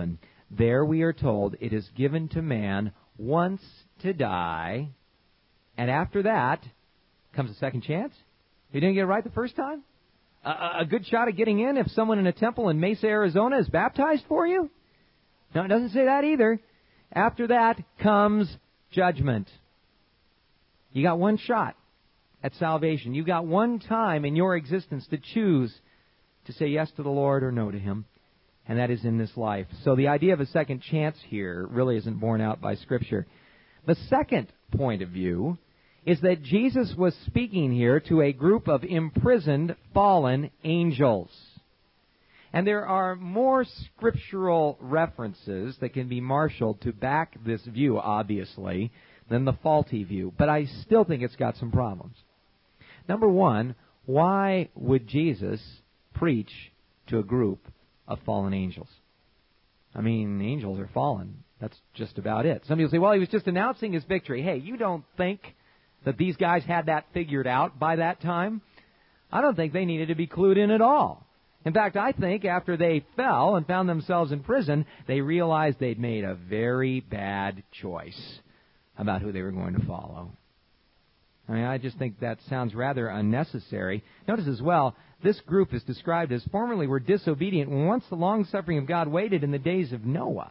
There we are told it is given to man once to die, and after that comes a second chance. You didn't get it right the first time? A good shot at getting in if someone in a temple in Mesa, Arizona is baptized for you? No, it doesn't say that either. After that comes judgment. You got one shot at salvation. You got one time in your existence to choose to say yes to the Lord or no to Him, and that is in this life. So the idea of a second chance here really isn't borne out by Scripture. The second point of view is that Jesus was speaking here to a group of imprisoned, fallen angels. And there are more scriptural references that can be marshaled to back this view, obviously, than the faulty view. But I still think it's got some problems. Number one, why would Jesus preach to a group of fallen angels? I mean, the angels are fallen. That's just about it. Some people say, well, he was just announcing his victory. Hey, you don't think that these guys had that figured out by that time? I don't think they needed to be clued in at all. In fact, I think after they fell and found themselves in prison, they realized they'd made a very bad choice about who they were going to follow. I mean, I just think that sounds rather unnecessary. Notice as well, this group is described as formerly were disobedient when once the long-suffering of God waited in the days of Noah.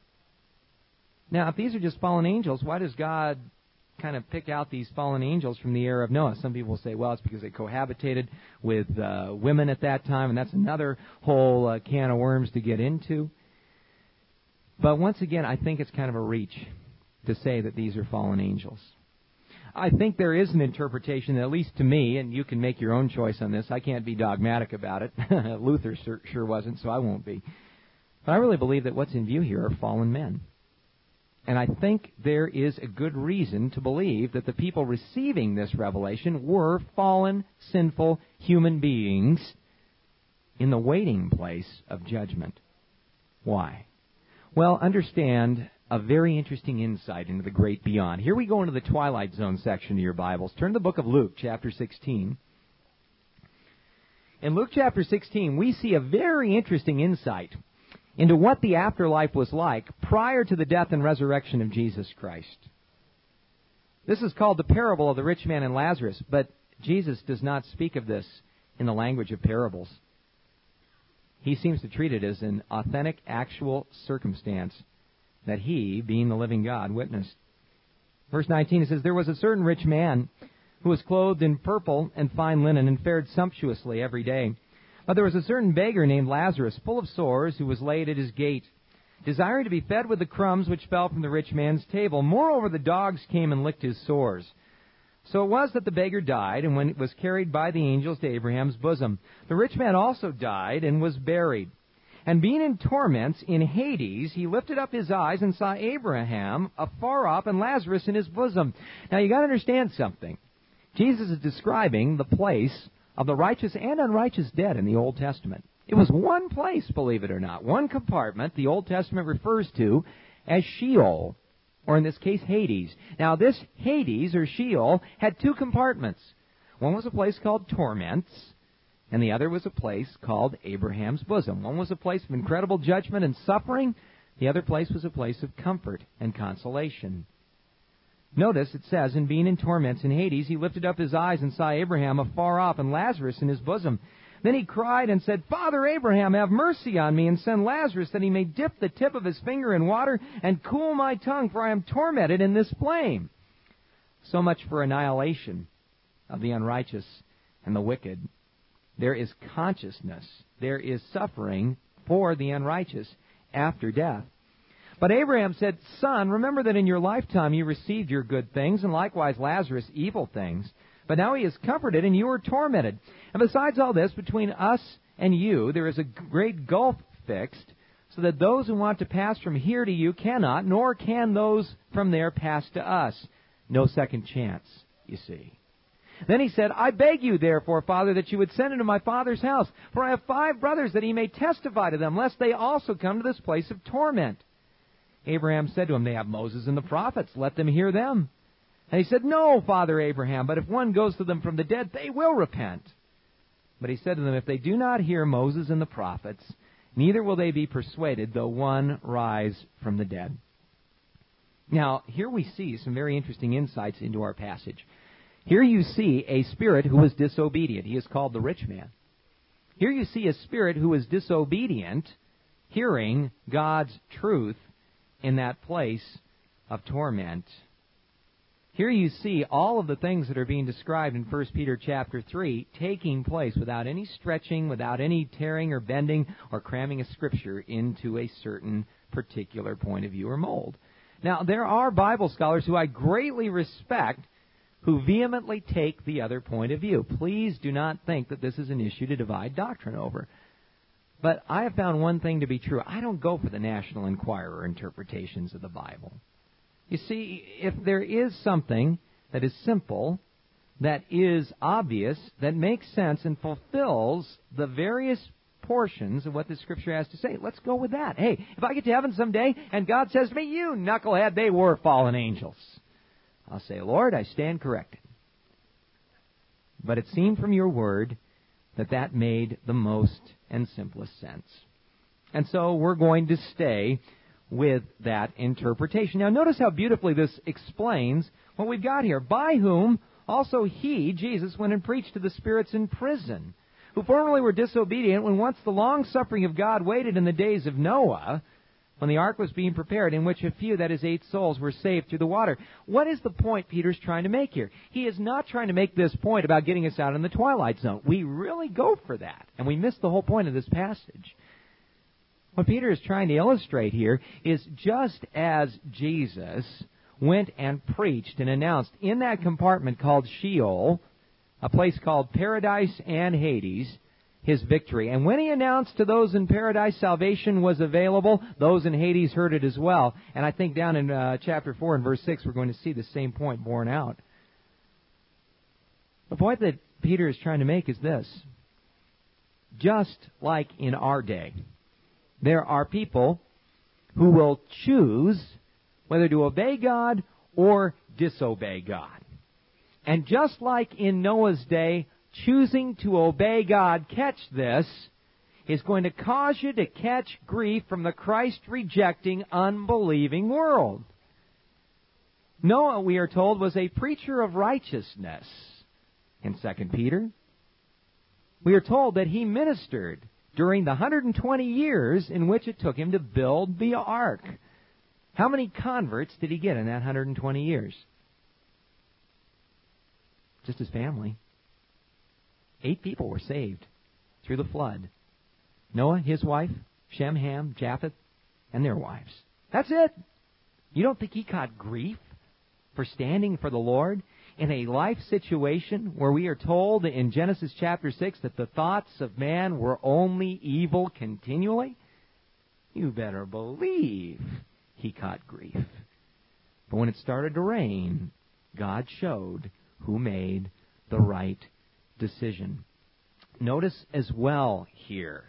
Now, if these are just fallen angels, why does God kind of pick out these fallen angels from the era of Noah? Some people say, well, it's because they cohabitated with women at that time, and that's another whole can of worms to get into. But once again, I think it's kind of a reach to say that these are fallen angels. I think there is an interpretation, at least to me, and you can make your own choice on this. I can't be dogmatic about it. Luther sure wasn't, so I won't be. But I really believe that what's in view here are fallen men. And I think there is a good reason to believe that the people receiving this revelation were fallen, sinful human beings in the waiting place of judgment. Why? Well, understand a very interesting insight into the great beyond. Here we go into the Twilight Zone section of your Bibles. Turn to the book of Luke, chapter 16. In Luke chapter 16, we see a very interesting insight into what the afterlife was like prior to the death and resurrection of Jesus Christ. This is called the parable of the rich man and Lazarus, but Jesus does not speak of this in the language of parables. He seems to treat it as an authentic, actual circumstance that he, being the living God, witnessed. Verse 19, it says, "There was a certain rich man who was clothed in purple and fine linen and fared sumptuously every day. But there was a certain beggar named Lazarus, full of sores, who was laid at his gate, desiring to be fed with the crumbs which fell from the rich man's table. Moreover, the dogs came and licked his sores. So it was that the beggar died, and when it was carried by the angels to Abraham's bosom, the rich man also died and was buried. And being in torments in Hades, he lifted up his eyes and saw Abraham afar off and Lazarus in his bosom." Now, you got to understand something. Jesus is describing the place of the righteous and unrighteous dead in the Old Testament. It was one place, believe it or not, one compartment the Old Testament refers to as Sheol, or in this case, Hades. Now, this Hades, or Sheol, had two compartments. One was a place called torments, and the other was a place called Abraham's bosom. One was a place of incredible judgment and suffering. The other place was a place of comfort and consolation. Notice it says, "And being in torments in Hades, he lifted up his eyes and saw Abraham afar off and Lazarus in his bosom. Then he cried and said, 'Father Abraham, have mercy on me, and send Lazarus that he may dip the tip of his finger in water and cool my tongue, for I am tormented in this flame.'" So much for annihilation of the unrighteous and the wicked. There is consciousness. There is suffering for the unrighteous after death. "But Abraham said, 'Son, remember that in your lifetime you received your good things, and likewise Lazarus evil things. But now he is comforted, and you are tormented. And besides all this, between us and you there is a great gulf fixed, so that those who want to pass from here to you cannot, nor can those from there pass to us.'" No second chance, you see. "Then he said, 'I beg you, therefore, Father, that you would send into my father's house, for I have 5 brothers, that he may testify to them, lest they also come to this place of torment.' Abraham said to him, 'They have Moses and the prophets. Let them hear them.' And he said, 'No, Father Abraham, but if one goes to them from the dead, they will repent.' But he said to them, 'If they do not hear Moses and the prophets, neither will they be persuaded, though one rise from the dead. Now, here we see some very interesting insights into our passage. Here you see a spirit who was disobedient. He is called the rich man. Here you see a spirit who was disobedient, hearing God's truth in that place of torment. Here you see all of the things that are being described in 1 Peter chapter 3 taking place without any stretching, without any tearing or bending or cramming a scripture into a certain particular point of view or mold. Now, there are Bible scholars who I greatly respect who vehemently take the other point of view. Please do not think that this is an issue to divide doctrine over. But I have found one thing to be true. I don't go for the National Enquirer interpretations of the Bible. You see, if there is something that is simple, that is obvious, that makes sense and fulfills the various portions of what the Scripture has to say, let's go with that. Hey, if I get to heaven someday and God says to me, you knucklehead, they were fallen angels, I'll say, Lord, I stand corrected. But it seemed from your word that made the most and simplest sense. And so we're going to stay with that interpretation. Now notice how beautifully this explains what we've got here. By whom also he, Jesus, went and preached to the spirits in prison, who formerly were disobedient when once the long-suffering of God waited in the days of Noah, when the ark was being prepared, in which a few, that is 8 souls, were saved through the water. What is the point Peter's trying to make here? He is not trying to make this point about getting us out in the twilight zone. We really go for that, and we miss the whole point of this passage. What Peter is trying to illustrate here is just as Jesus went and preached and announced in that compartment called Sheol, a place called Paradise and Hades, his victory. And when he announced to those in paradise salvation was available, those in Hades heard it as well. And I think down in chapter 4 and verse 6 we're going to see the same point borne out. The point that Peter is trying to make is this. Just like in our day, there are people who will choose whether to obey God or disobey God. And just like in Noah's day, choosing to obey God, catch this, is going to cause you to catch grief from the Christ-rejecting, unbelieving world. Noah, we are told, was a preacher of righteousness in 2 Peter. We are told that he ministered during the 120 years in which it took him to build the ark. How many converts did he get in that 120 years? Just his family. 8 people were saved through the flood. Noah, his wife, Shem, Ham, Japheth, and their wives. That's it. You don't think he caught grief for standing for the Lord in a life situation where we are told in Genesis chapter 6 that the thoughts of man were only evil continually? You better believe he caught grief. But when it started to rain, God showed who made the right decision. Notice as well here,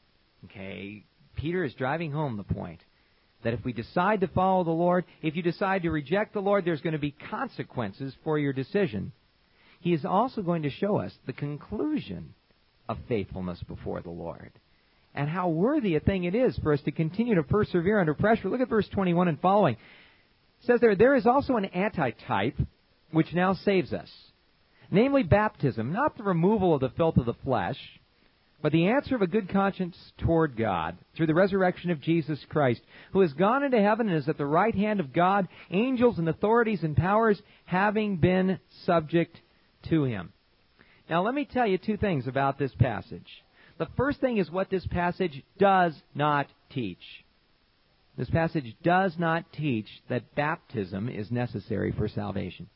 okay, Peter is driving home the point that if we decide to follow the Lord, if you decide to reject the Lord, there's going to be consequences for your decision. He is also going to show us the conclusion of faithfulness before the Lord and how worthy a thing it is for us to continue to persevere under pressure. Look at verse 21 and following. It says there is also an antitype which now saves us, namely baptism, not the removal of the filth of the flesh, but the answer of a good conscience toward God through the resurrection of Jesus Christ, who has gone into heaven and is at the right hand of God, angels and authorities and powers having been subject to him. Now let me tell you 2 things about this passage. The first thing is what this passage does not teach. This passage does not teach that baptism is necessary for salvation.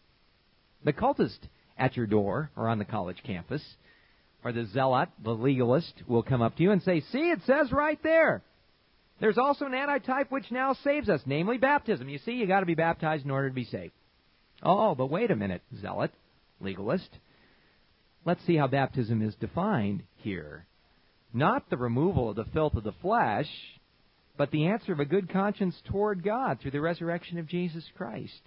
The cultist at your door or on the college campus, or the zealot, the legalist, will come up to you and say, see, it says right there. There's also an antitype which now saves us, namely baptism. You see, you got to be baptized in order to be saved. Oh, but wait a minute, zealot, legalist. Let's see how baptism is defined here. Not the removal of the filth of the flesh, but the answer of a good conscience toward God through the resurrection of Jesus Christ.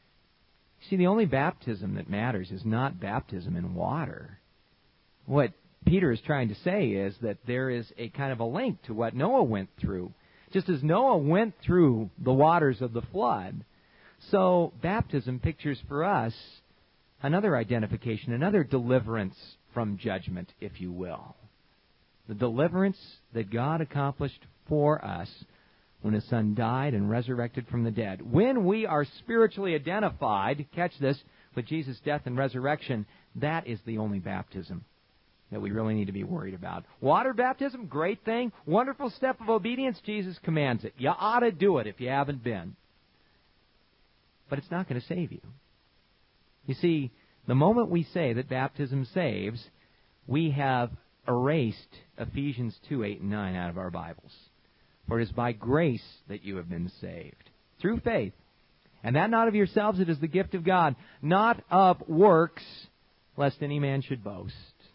See, the only baptism that matters is not baptism in water. What Peter is trying to say is that there is a kind of a link to what Noah went through. Just as Noah went through the waters of the flood, so baptism pictures for us another identification, another deliverance from judgment, if you will. The deliverance that God accomplished for us when His Son died and resurrected from the dead. When we are spiritually identified, catch this, with Jesus' death and resurrection, that is the only baptism that we really need to be worried about. Water baptism, great thing, wonderful step of obedience. Jesus commands it. You ought to do it if you haven't been. But it's not going to save you. You see, the moment we say that baptism saves, we have erased Ephesians 2, 8, and 9 out of our Bibles. For it is by grace that you have been saved, through faith. And that not of yourselves, it is the gift of God, not of works, lest any man should boast.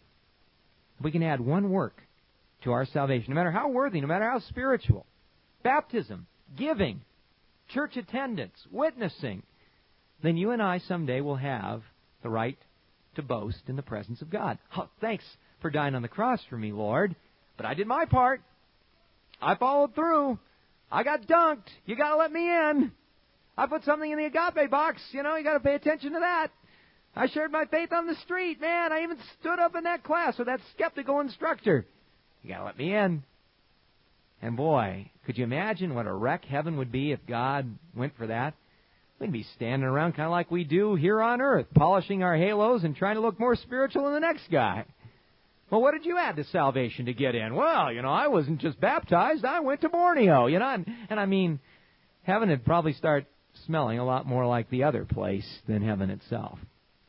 We can add one work to our salvation, no matter how worthy, no matter how spiritual. Baptism, giving, church attendance, witnessing. Then you and I someday will have the right to boast in the presence of God. Oh, thanks for dying on the cross for me, Lord. But I did my part. I followed through. I got dunked. You got to let me in. I put something in the agape box. You got to pay attention to that. I shared my faith on the street. Man, I even stood up in that class with that skeptical instructor. You got to let me in. And boy, could you imagine what a wreck heaven would be if God went for that? We'd be standing around kind of like we do here on earth, polishing our halos and trying to look more spiritual than the next guy. Well, what did you add to salvation to get in? Well, I wasn't just baptized. I went to Borneo, and I mean, heaven would probably start smelling a lot more like the other place than heaven itself.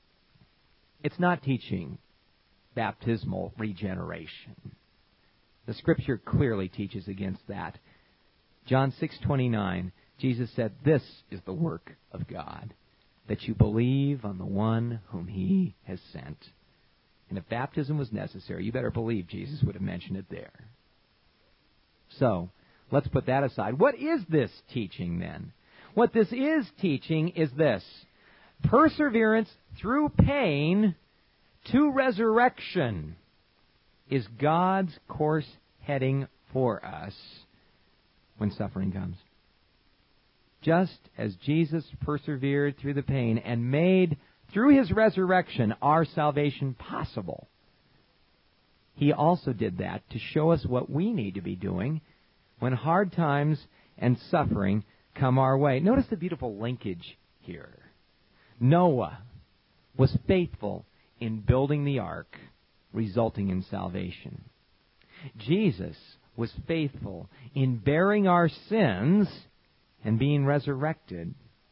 It's not teaching baptismal regeneration. The Scripture clearly teaches against that. John 6:29, Jesus said, "This is the work of God, that you believe on the one whom He has sent." And if baptism was necessary, you better believe Jesus would have mentioned it there. So, let's put that aside. What is this teaching then? What this is teaching is this: perseverance through pain to resurrection is God's course heading for us when suffering comes. Just as Jesus persevered through the pain and made, through His resurrection, our salvation possible, He also did that to show us what we need to be doing when hard times and suffering come our way. Notice the beautiful linkage here. Noah was faithful in building the ark, resulting in salvation. Jesus was faithful in bearing our sins and being resurrected,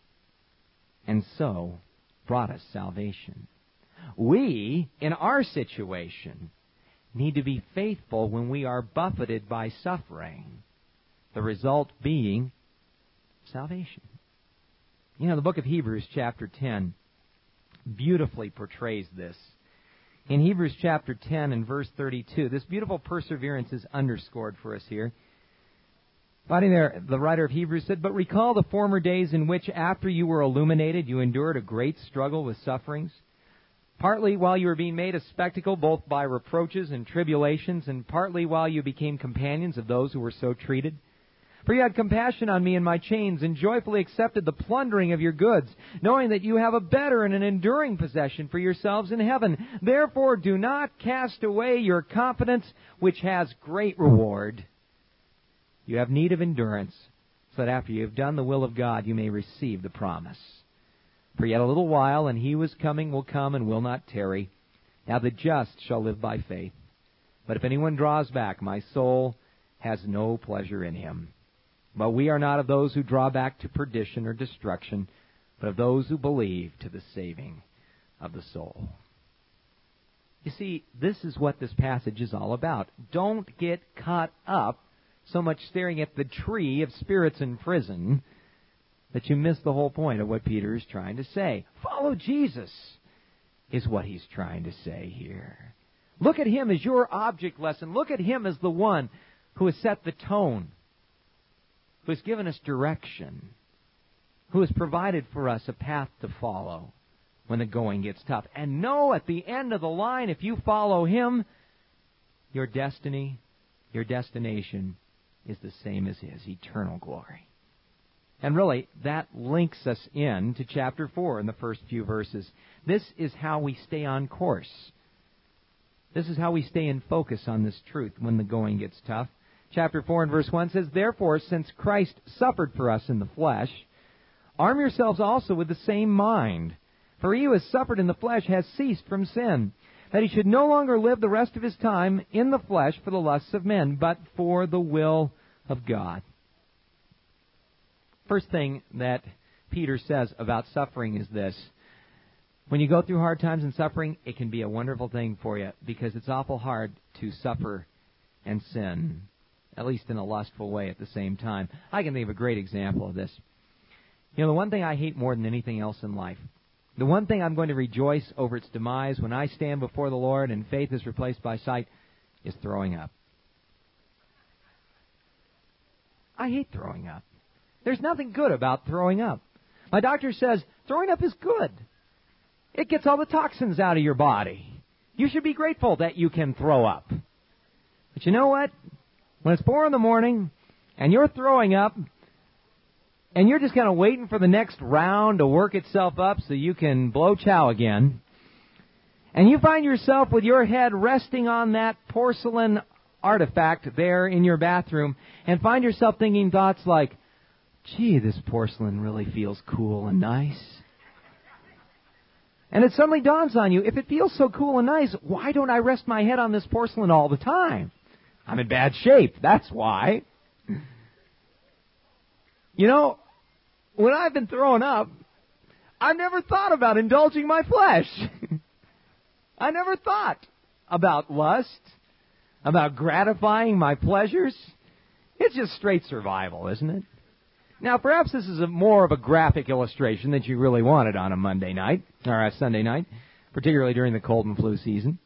and so brought us salvation. We, in our situation, need to be faithful when we are buffeted by suffering, the result being salvation. The book of Hebrews, chapter 10, beautifully portrays this. In Hebrews chapter 10 and verse 32, this beautiful perseverance is underscored for us here. Finding there, the writer of Hebrews said, "But recall the former days in which, after you were illuminated, you endured a great struggle with sufferings, partly while you were being made a spectacle both by reproaches and tribulations, and partly while you became companions of those who were so treated. For you had compassion on me in my chains, and joyfully accepted the plundering of your goods, knowing that you have a better and an enduring possession for yourselves in heaven. Therefore do not cast away your confidence, which has great reward. You have need of endurance, so that after you have done the will of God, you may receive the promise. For yet a little while, and He who is coming will come and will not tarry. Now the just shall live by faith. But if anyone draws back, my soul has no pleasure in him. But we are not of those who draw back to perdition or destruction, but of those who believe to the saving of the soul." You see, this is what this passage is all about. Don't get caught up so much staring at the tree of spirits in prison that you miss the whole point of what Peter is trying to say. Follow Jesus is what he's trying to say here. Look at Him as your object lesson. Look at Him as the one who has set the tone, who has given us direction, who has provided for us a path to follow when the going gets tough. And know at the end of the line, if you follow Him, your destiny, your destination is the same as His, eternal glory. And really, that links us in to chapter 4 in the first few verses. This is how we stay on course. This is how we stay in focus on this truth when the going gets tough. Chapter 4 and verse 1 says, "Therefore, since Christ suffered for us in the flesh, arm yourselves also with the same mind. For he who has suffered in the flesh has ceased from sin, that he should no longer live the rest of his time in the flesh for the lusts of men, but for the will of God." First thing that Peter says about suffering is this. When you go through hard times and suffering, it can be a wonderful thing for you because it's awful hard to suffer and sin, at least in a lustful way at the same time. I can think of a great example of this. You know, the one thing I hate more than anything else in life, the one thing I'm going to rejoice over its demise when I stand before the Lord and faith is replaced by sight, is throwing up. I hate throwing up. There's nothing good about throwing up. My doctor says throwing up is good. It gets all the toxins out of your body. You should be grateful that you can throw up. But you know what? When it's 4 in the morning and you're throwing up and you're just kind of waiting for the next round to work itself up so you can blow chow again, and you find yourself with your head resting on that porcelain artifact there in your bathroom and find yourself thinking thoughts like, "Gee, this porcelain really feels cool and nice." And it suddenly dawns on you, if it feels so cool and nice, why don't I rest my head on this porcelain all the time? I'm in bad shape, that's why. You know, when I've been throwing up, I've never thought about indulging my flesh. I never thought about lust, about gratifying my pleasures. It's just straight survival, isn't it? Now, perhaps this is more of a graphic illustration that you really wanted on a Monday night, or a Sunday night, particularly during the cold and flu season.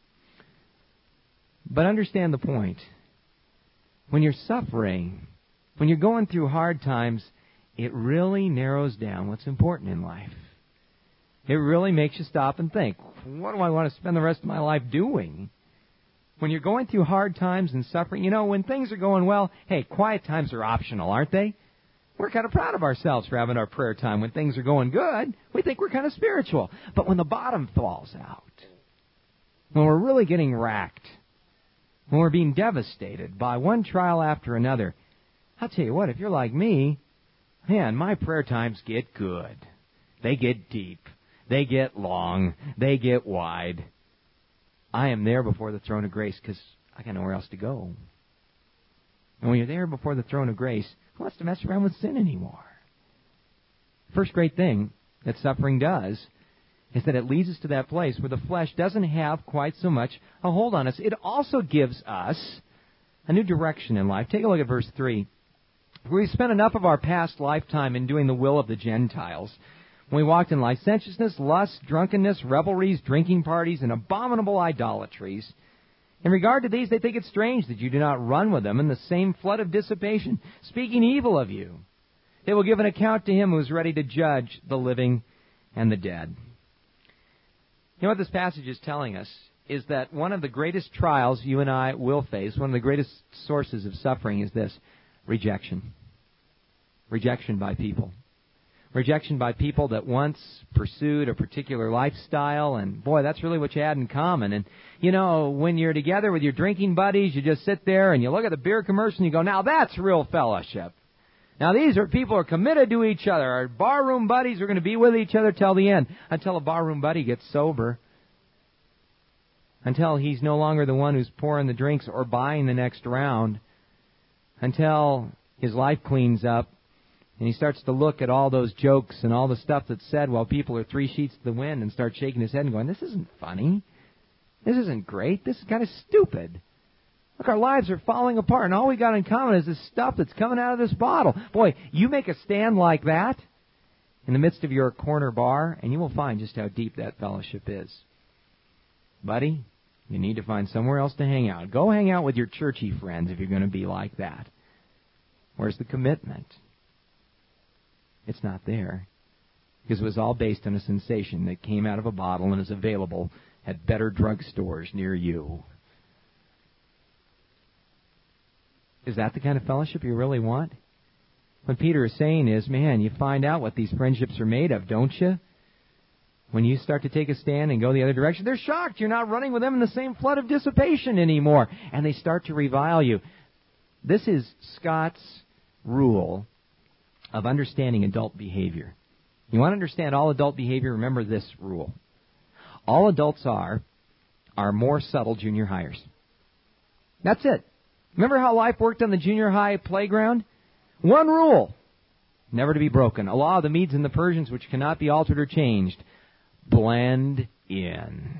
But understand the point. When you're suffering, when you're going through hard times, it really narrows down what's important in life. It really makes you stop and think, what do I want to spend the rest of my life doing? When you're going through hard times and suffering, you know, when things are going well, hey, quiet times are optional, aren't they? We're kind of proud of ourselves for having our prayer time. When things are going good, we think we're kind of spiritual. But when the bottom falls out, when we're really getting racked, when we're being devastated by one trial after another, I'll tell you what, if you're like me, man, my prayer times get good. They get deep. They get long. They get wide. I am there before the throne of grace because I got nowhere else to go. And when you're there before the throne of grace, who wants to mess around with sin anymore? First great thing that suffering does is that it leads us to that place where the flesh doesn't have quite so much a hold on us. It also gives us a new direction in life. Take a look at verse 3. We've spent enough of our past lifetime in doing the will of the Gentiles. When we walked in licentiousness, lust, drunkenness, revelries, drinking parties, and abominable idolatries. In regard to these, they think it strange that you do not run with them in the same flood of dissipation, speaking evil of you. They will give an account to him who is ready to judge the living and the dead. You know what this passage is telling us is that one of the greatest trials you and I will face, one of the greatest sources of suffering is this: rejection. Rejection by people. Rejection by people that once pursued a particular lifestyle, and boy, that's really what you had in common. And, you know, when you're together with your drinking buddies, you just sit there and you look at the beer commercial and you go, now that's real fellowship. Now these are people who are committed to each other. Our barroom buddies are going to be with each other till the end, until a barroom buddy gets sober, until he's no longer the one who's pouring the drinks or buying the next round, until his life cleans up. And he starts to look at all those jokes and all the stuff that's said while people are 3 sheets to the wind and start shaking his head and going, this isn't funny. This isn't great. This is kind of stupid. Look, our lives are falling apart, and all we got in common is this stuff that's coming out of this bottle. Boy, you make a stand like that in the midst of your corner bar, and you will find just how deep that fellowship is. Buddy, you need to find somewhere else to hang out. Go hang out with your churchy friends if you're going to be like that. Where's the commitment? It's not there, because it was all based on a sensation that came out of a bottle and is available at better drugstores near you. Is that the kind of fellowship you really want? What Peter is saying is, man, you find out what these friendships are made of, don't you? When you start to take a stand and go the other direction, they're shocked. You're not running with them in the same flood of dissipation anymore. And they start to revile you. This is Scott's rule of understanding adult behavior. You want to understand all adult behavior? Remember this rule. All adults are more subtle junior hires. That's it. Remember how life worked on the junior high playground? One rule, never to be broken. A law of the Medes and the Persians which cannot be altered or changed. Blend in.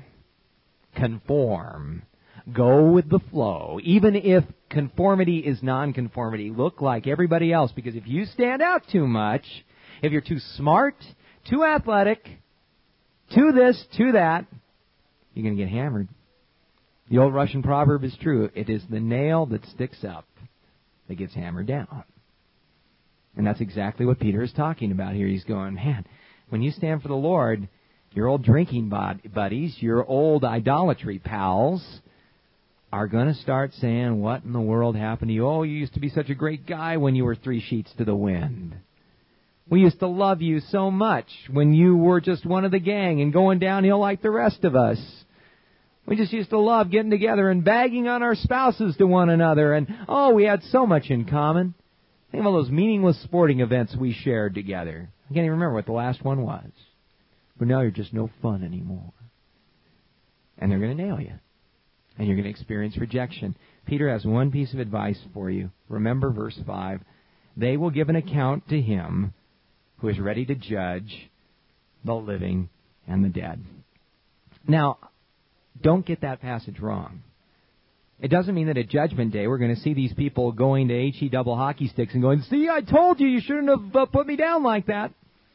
Conform. Go with the flow. Even if conformity is nonconformity, look like everybody else. Because if you stand out too much, if you're too smart, too athletic, too this, too that, you're going to get hammered. The old Russian proverb is true. It is the nail that sticks up that gets hammered down. And that's exactly what Peter is talking about here. He's going, man, when you stand for the Lord, your old drinking buddies, your old idolatry pals are going to start saying, what in the world happened to you? Oh, you used to be such a great guy when you were 3 sheets to the wind. We used to love you so much when you were just one of the gang and going downhill like the rest of us. We just used to love getting together and bagging on our spouses to one another. And, oh, we had so much in common. Think of all those meaningless sporting events we shared together. I can't even remember what the last one was. But now you're just no fun anymore. And they're going to nail you. And you're going to experience rejection. Peter has one piece of advice for you. Remember verse 5. They will give an account to him who is ready to judge the living and the dead. Now, don't get that passage wrong. It doesn't mean that at Judgment Day we're going to see these people going to HE double hockey sticks and going, see, I told you, you shouldn't have put me down like that.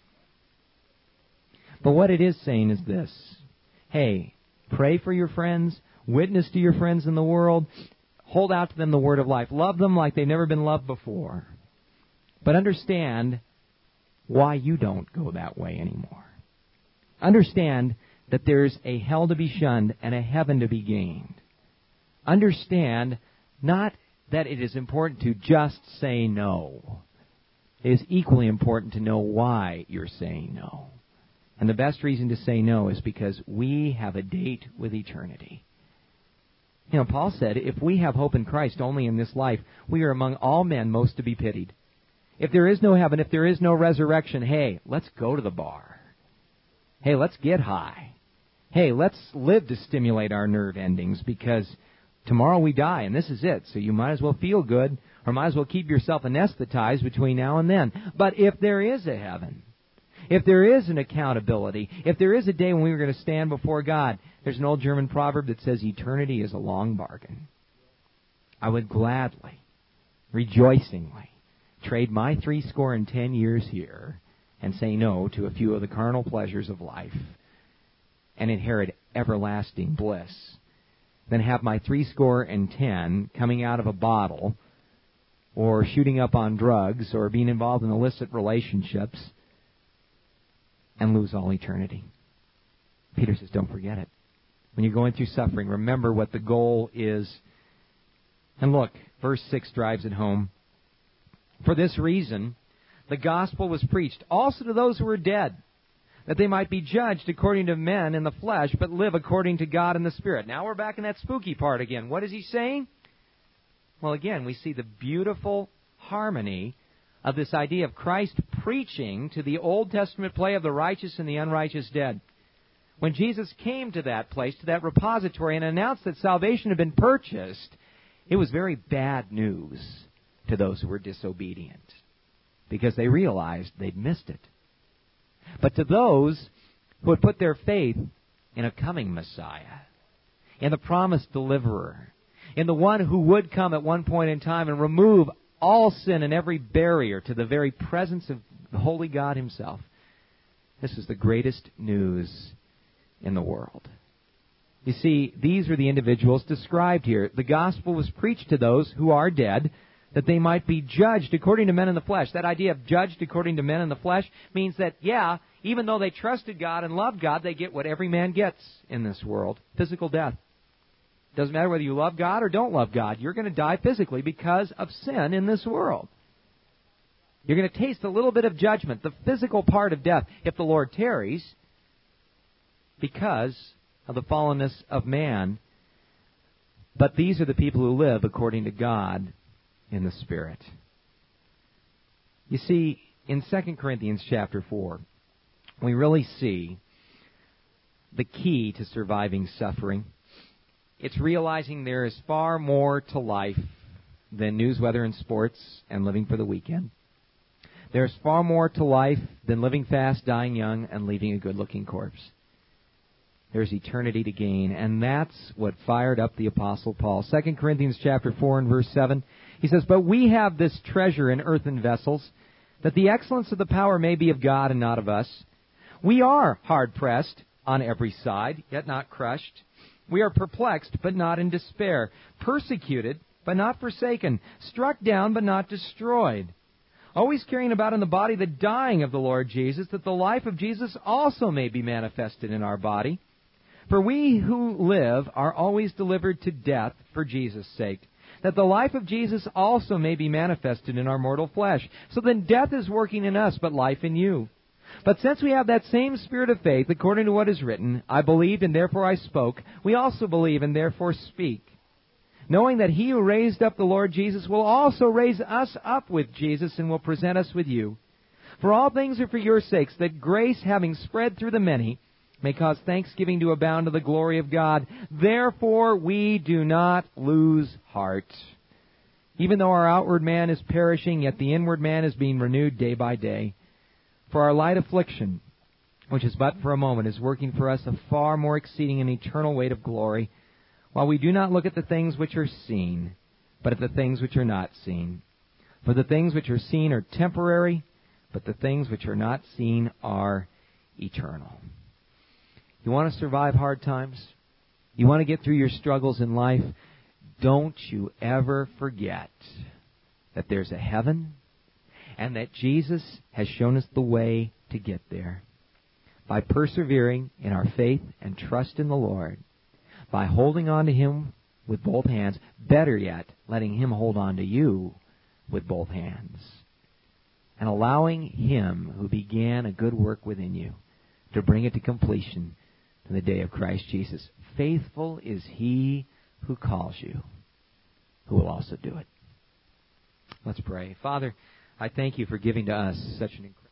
But what it is saying is this. Hey, pray for your friends, witness to your friends in the world, hold out to them the word of life, love them like they've never been loved before. But understand why you don't go that way anymore. Understand that there's a hell to be shunned and a heaven to be gained. Understand not that it is important to just say no. It is equally important to know why you're saying no. And the best reason to say no is because we have a date with eternity. You know, Paul said, if we have hope in Christ only in this life, we are among all men most to be pitied. If there is no heaven, if there is no resurrection, hey, let's go to the bar. Hey, let's get high. Hey, let's live to stimulate our nerve endings because tomorrow we die, and this is it. So you might as well feel good, or might as well keep yourself anesthetized between now and then. But if there is a heaven, if there is an accountability, if there is a day when we are going to stand before God, there's an old German proverb that says eternity is a long bargain. I would gladly, rejoicingly, trade my 70 years here and say no to a few of the carnal pleasures of life and inherit everlasting bliss than have my 70 coming out of a bottle or shooting up on drugs or being involved in illicit relationships and lose all eternity. Peter says, don't forget it. When you're going through suffering, remember what the goal is. And look, verse 6 drives it home. For this reason, the gospel was preached also to those who were dead, that they might be judged according to men in the flesh, but live according to God in the Spirit. Now we're back in that spooky part again. What is he saying? Well, again, we see the beautiful harmony of this idea of Christ preaching to the Old Testament play of the righteous and the unrighteous dead. When Jesus came to that place, to that repository, and announced that salvation had been purchased, it was very bad news to those who were disobedient, because they realized they'd missed it. But to those who had put their faith in a coming Messiah, in the promised deliverer, in the one who would come at one point in time and remove all sin and every barrier to the very presence of the holy God himself, this is the greatest news in the world. You see, these are the individuals described here. The gospel was preached to those who are dead, that they might be judged according to men in the flesh. That idea of judged according to men in the flesh means that, yeah, even though they trusted God and loved God, they get what every man gets in this world, physical death. Doesn't matter whether you love God or don't love God. You're going to die physically because of sin in this world. You're going to taste a little bit of judgment, the physical part of death, if the Lord tarries, because of the fallenness of man. But these are the people who live according to God in the Spirit. You see, in 2 Corinthians chapter 4, we really see the key to surviving suffering. It's realizing there is far more to life than news, weather, and sports and living for the weekend. There's far more to life than living fast, dying young, and leaving a good-looking corpse. There's eternity to gain, and that's what fired up the Apostle Paul. 2 Corinthians chapter 4 and verse 7, he says, "But we have this treasure in earthen vessels, that the excellence of the power may be of God and not of us. We are hard-pressed on every side, yet not crushed. We are perplexed, but not in despair. Persecuted, but not forsaken. Struck down, but not destroyed. Always carrying about in the body the dying of the Lord Jesus, that the life of Jesus also may be manifested in our body. For we who live are always delivered to death for Jesus' sake, that the life of Jesus also may be manifested in our mortal flesh. So then death is working in us, but life in you. But since we have that same spirit of faith, according to what is written, I believed and therefore I spoke, we also believe and therefore speak, knowing that he who raised up the Lord Jesus will also raise us up with Jesus and will present us with you. For all things are for your sakes, that grace, having spread through the many, may cause thanksgiving to abound to the glory of God. Therefore we do not lose heart. Even though our outward man is perishing, yet the inward man is being renewed day by day. For our light affliction, which is but for a moment, is working for us a far more exceeding and eternal weight of glory, while we do not look at the things which are seen, but at the things which are not seen. For the things which are seen are temporary, but the things which are not seen are eternal." You want to survive hard times? You want to get through your struggles in life? Don't you ever forget that there's a heaven and that Jesus has shown us the way to get there. By persevering in our faith and trust in the Lord, by holding on to Him with both hands, better yet, letting Him hold on to you with both hands, and allowing Him who began a good work within you to bring it to completion in the day of Christ Jesus. Faithful is He who calls you, who will also do it. Let's pray. Father, I thank you for giving to us such an incredible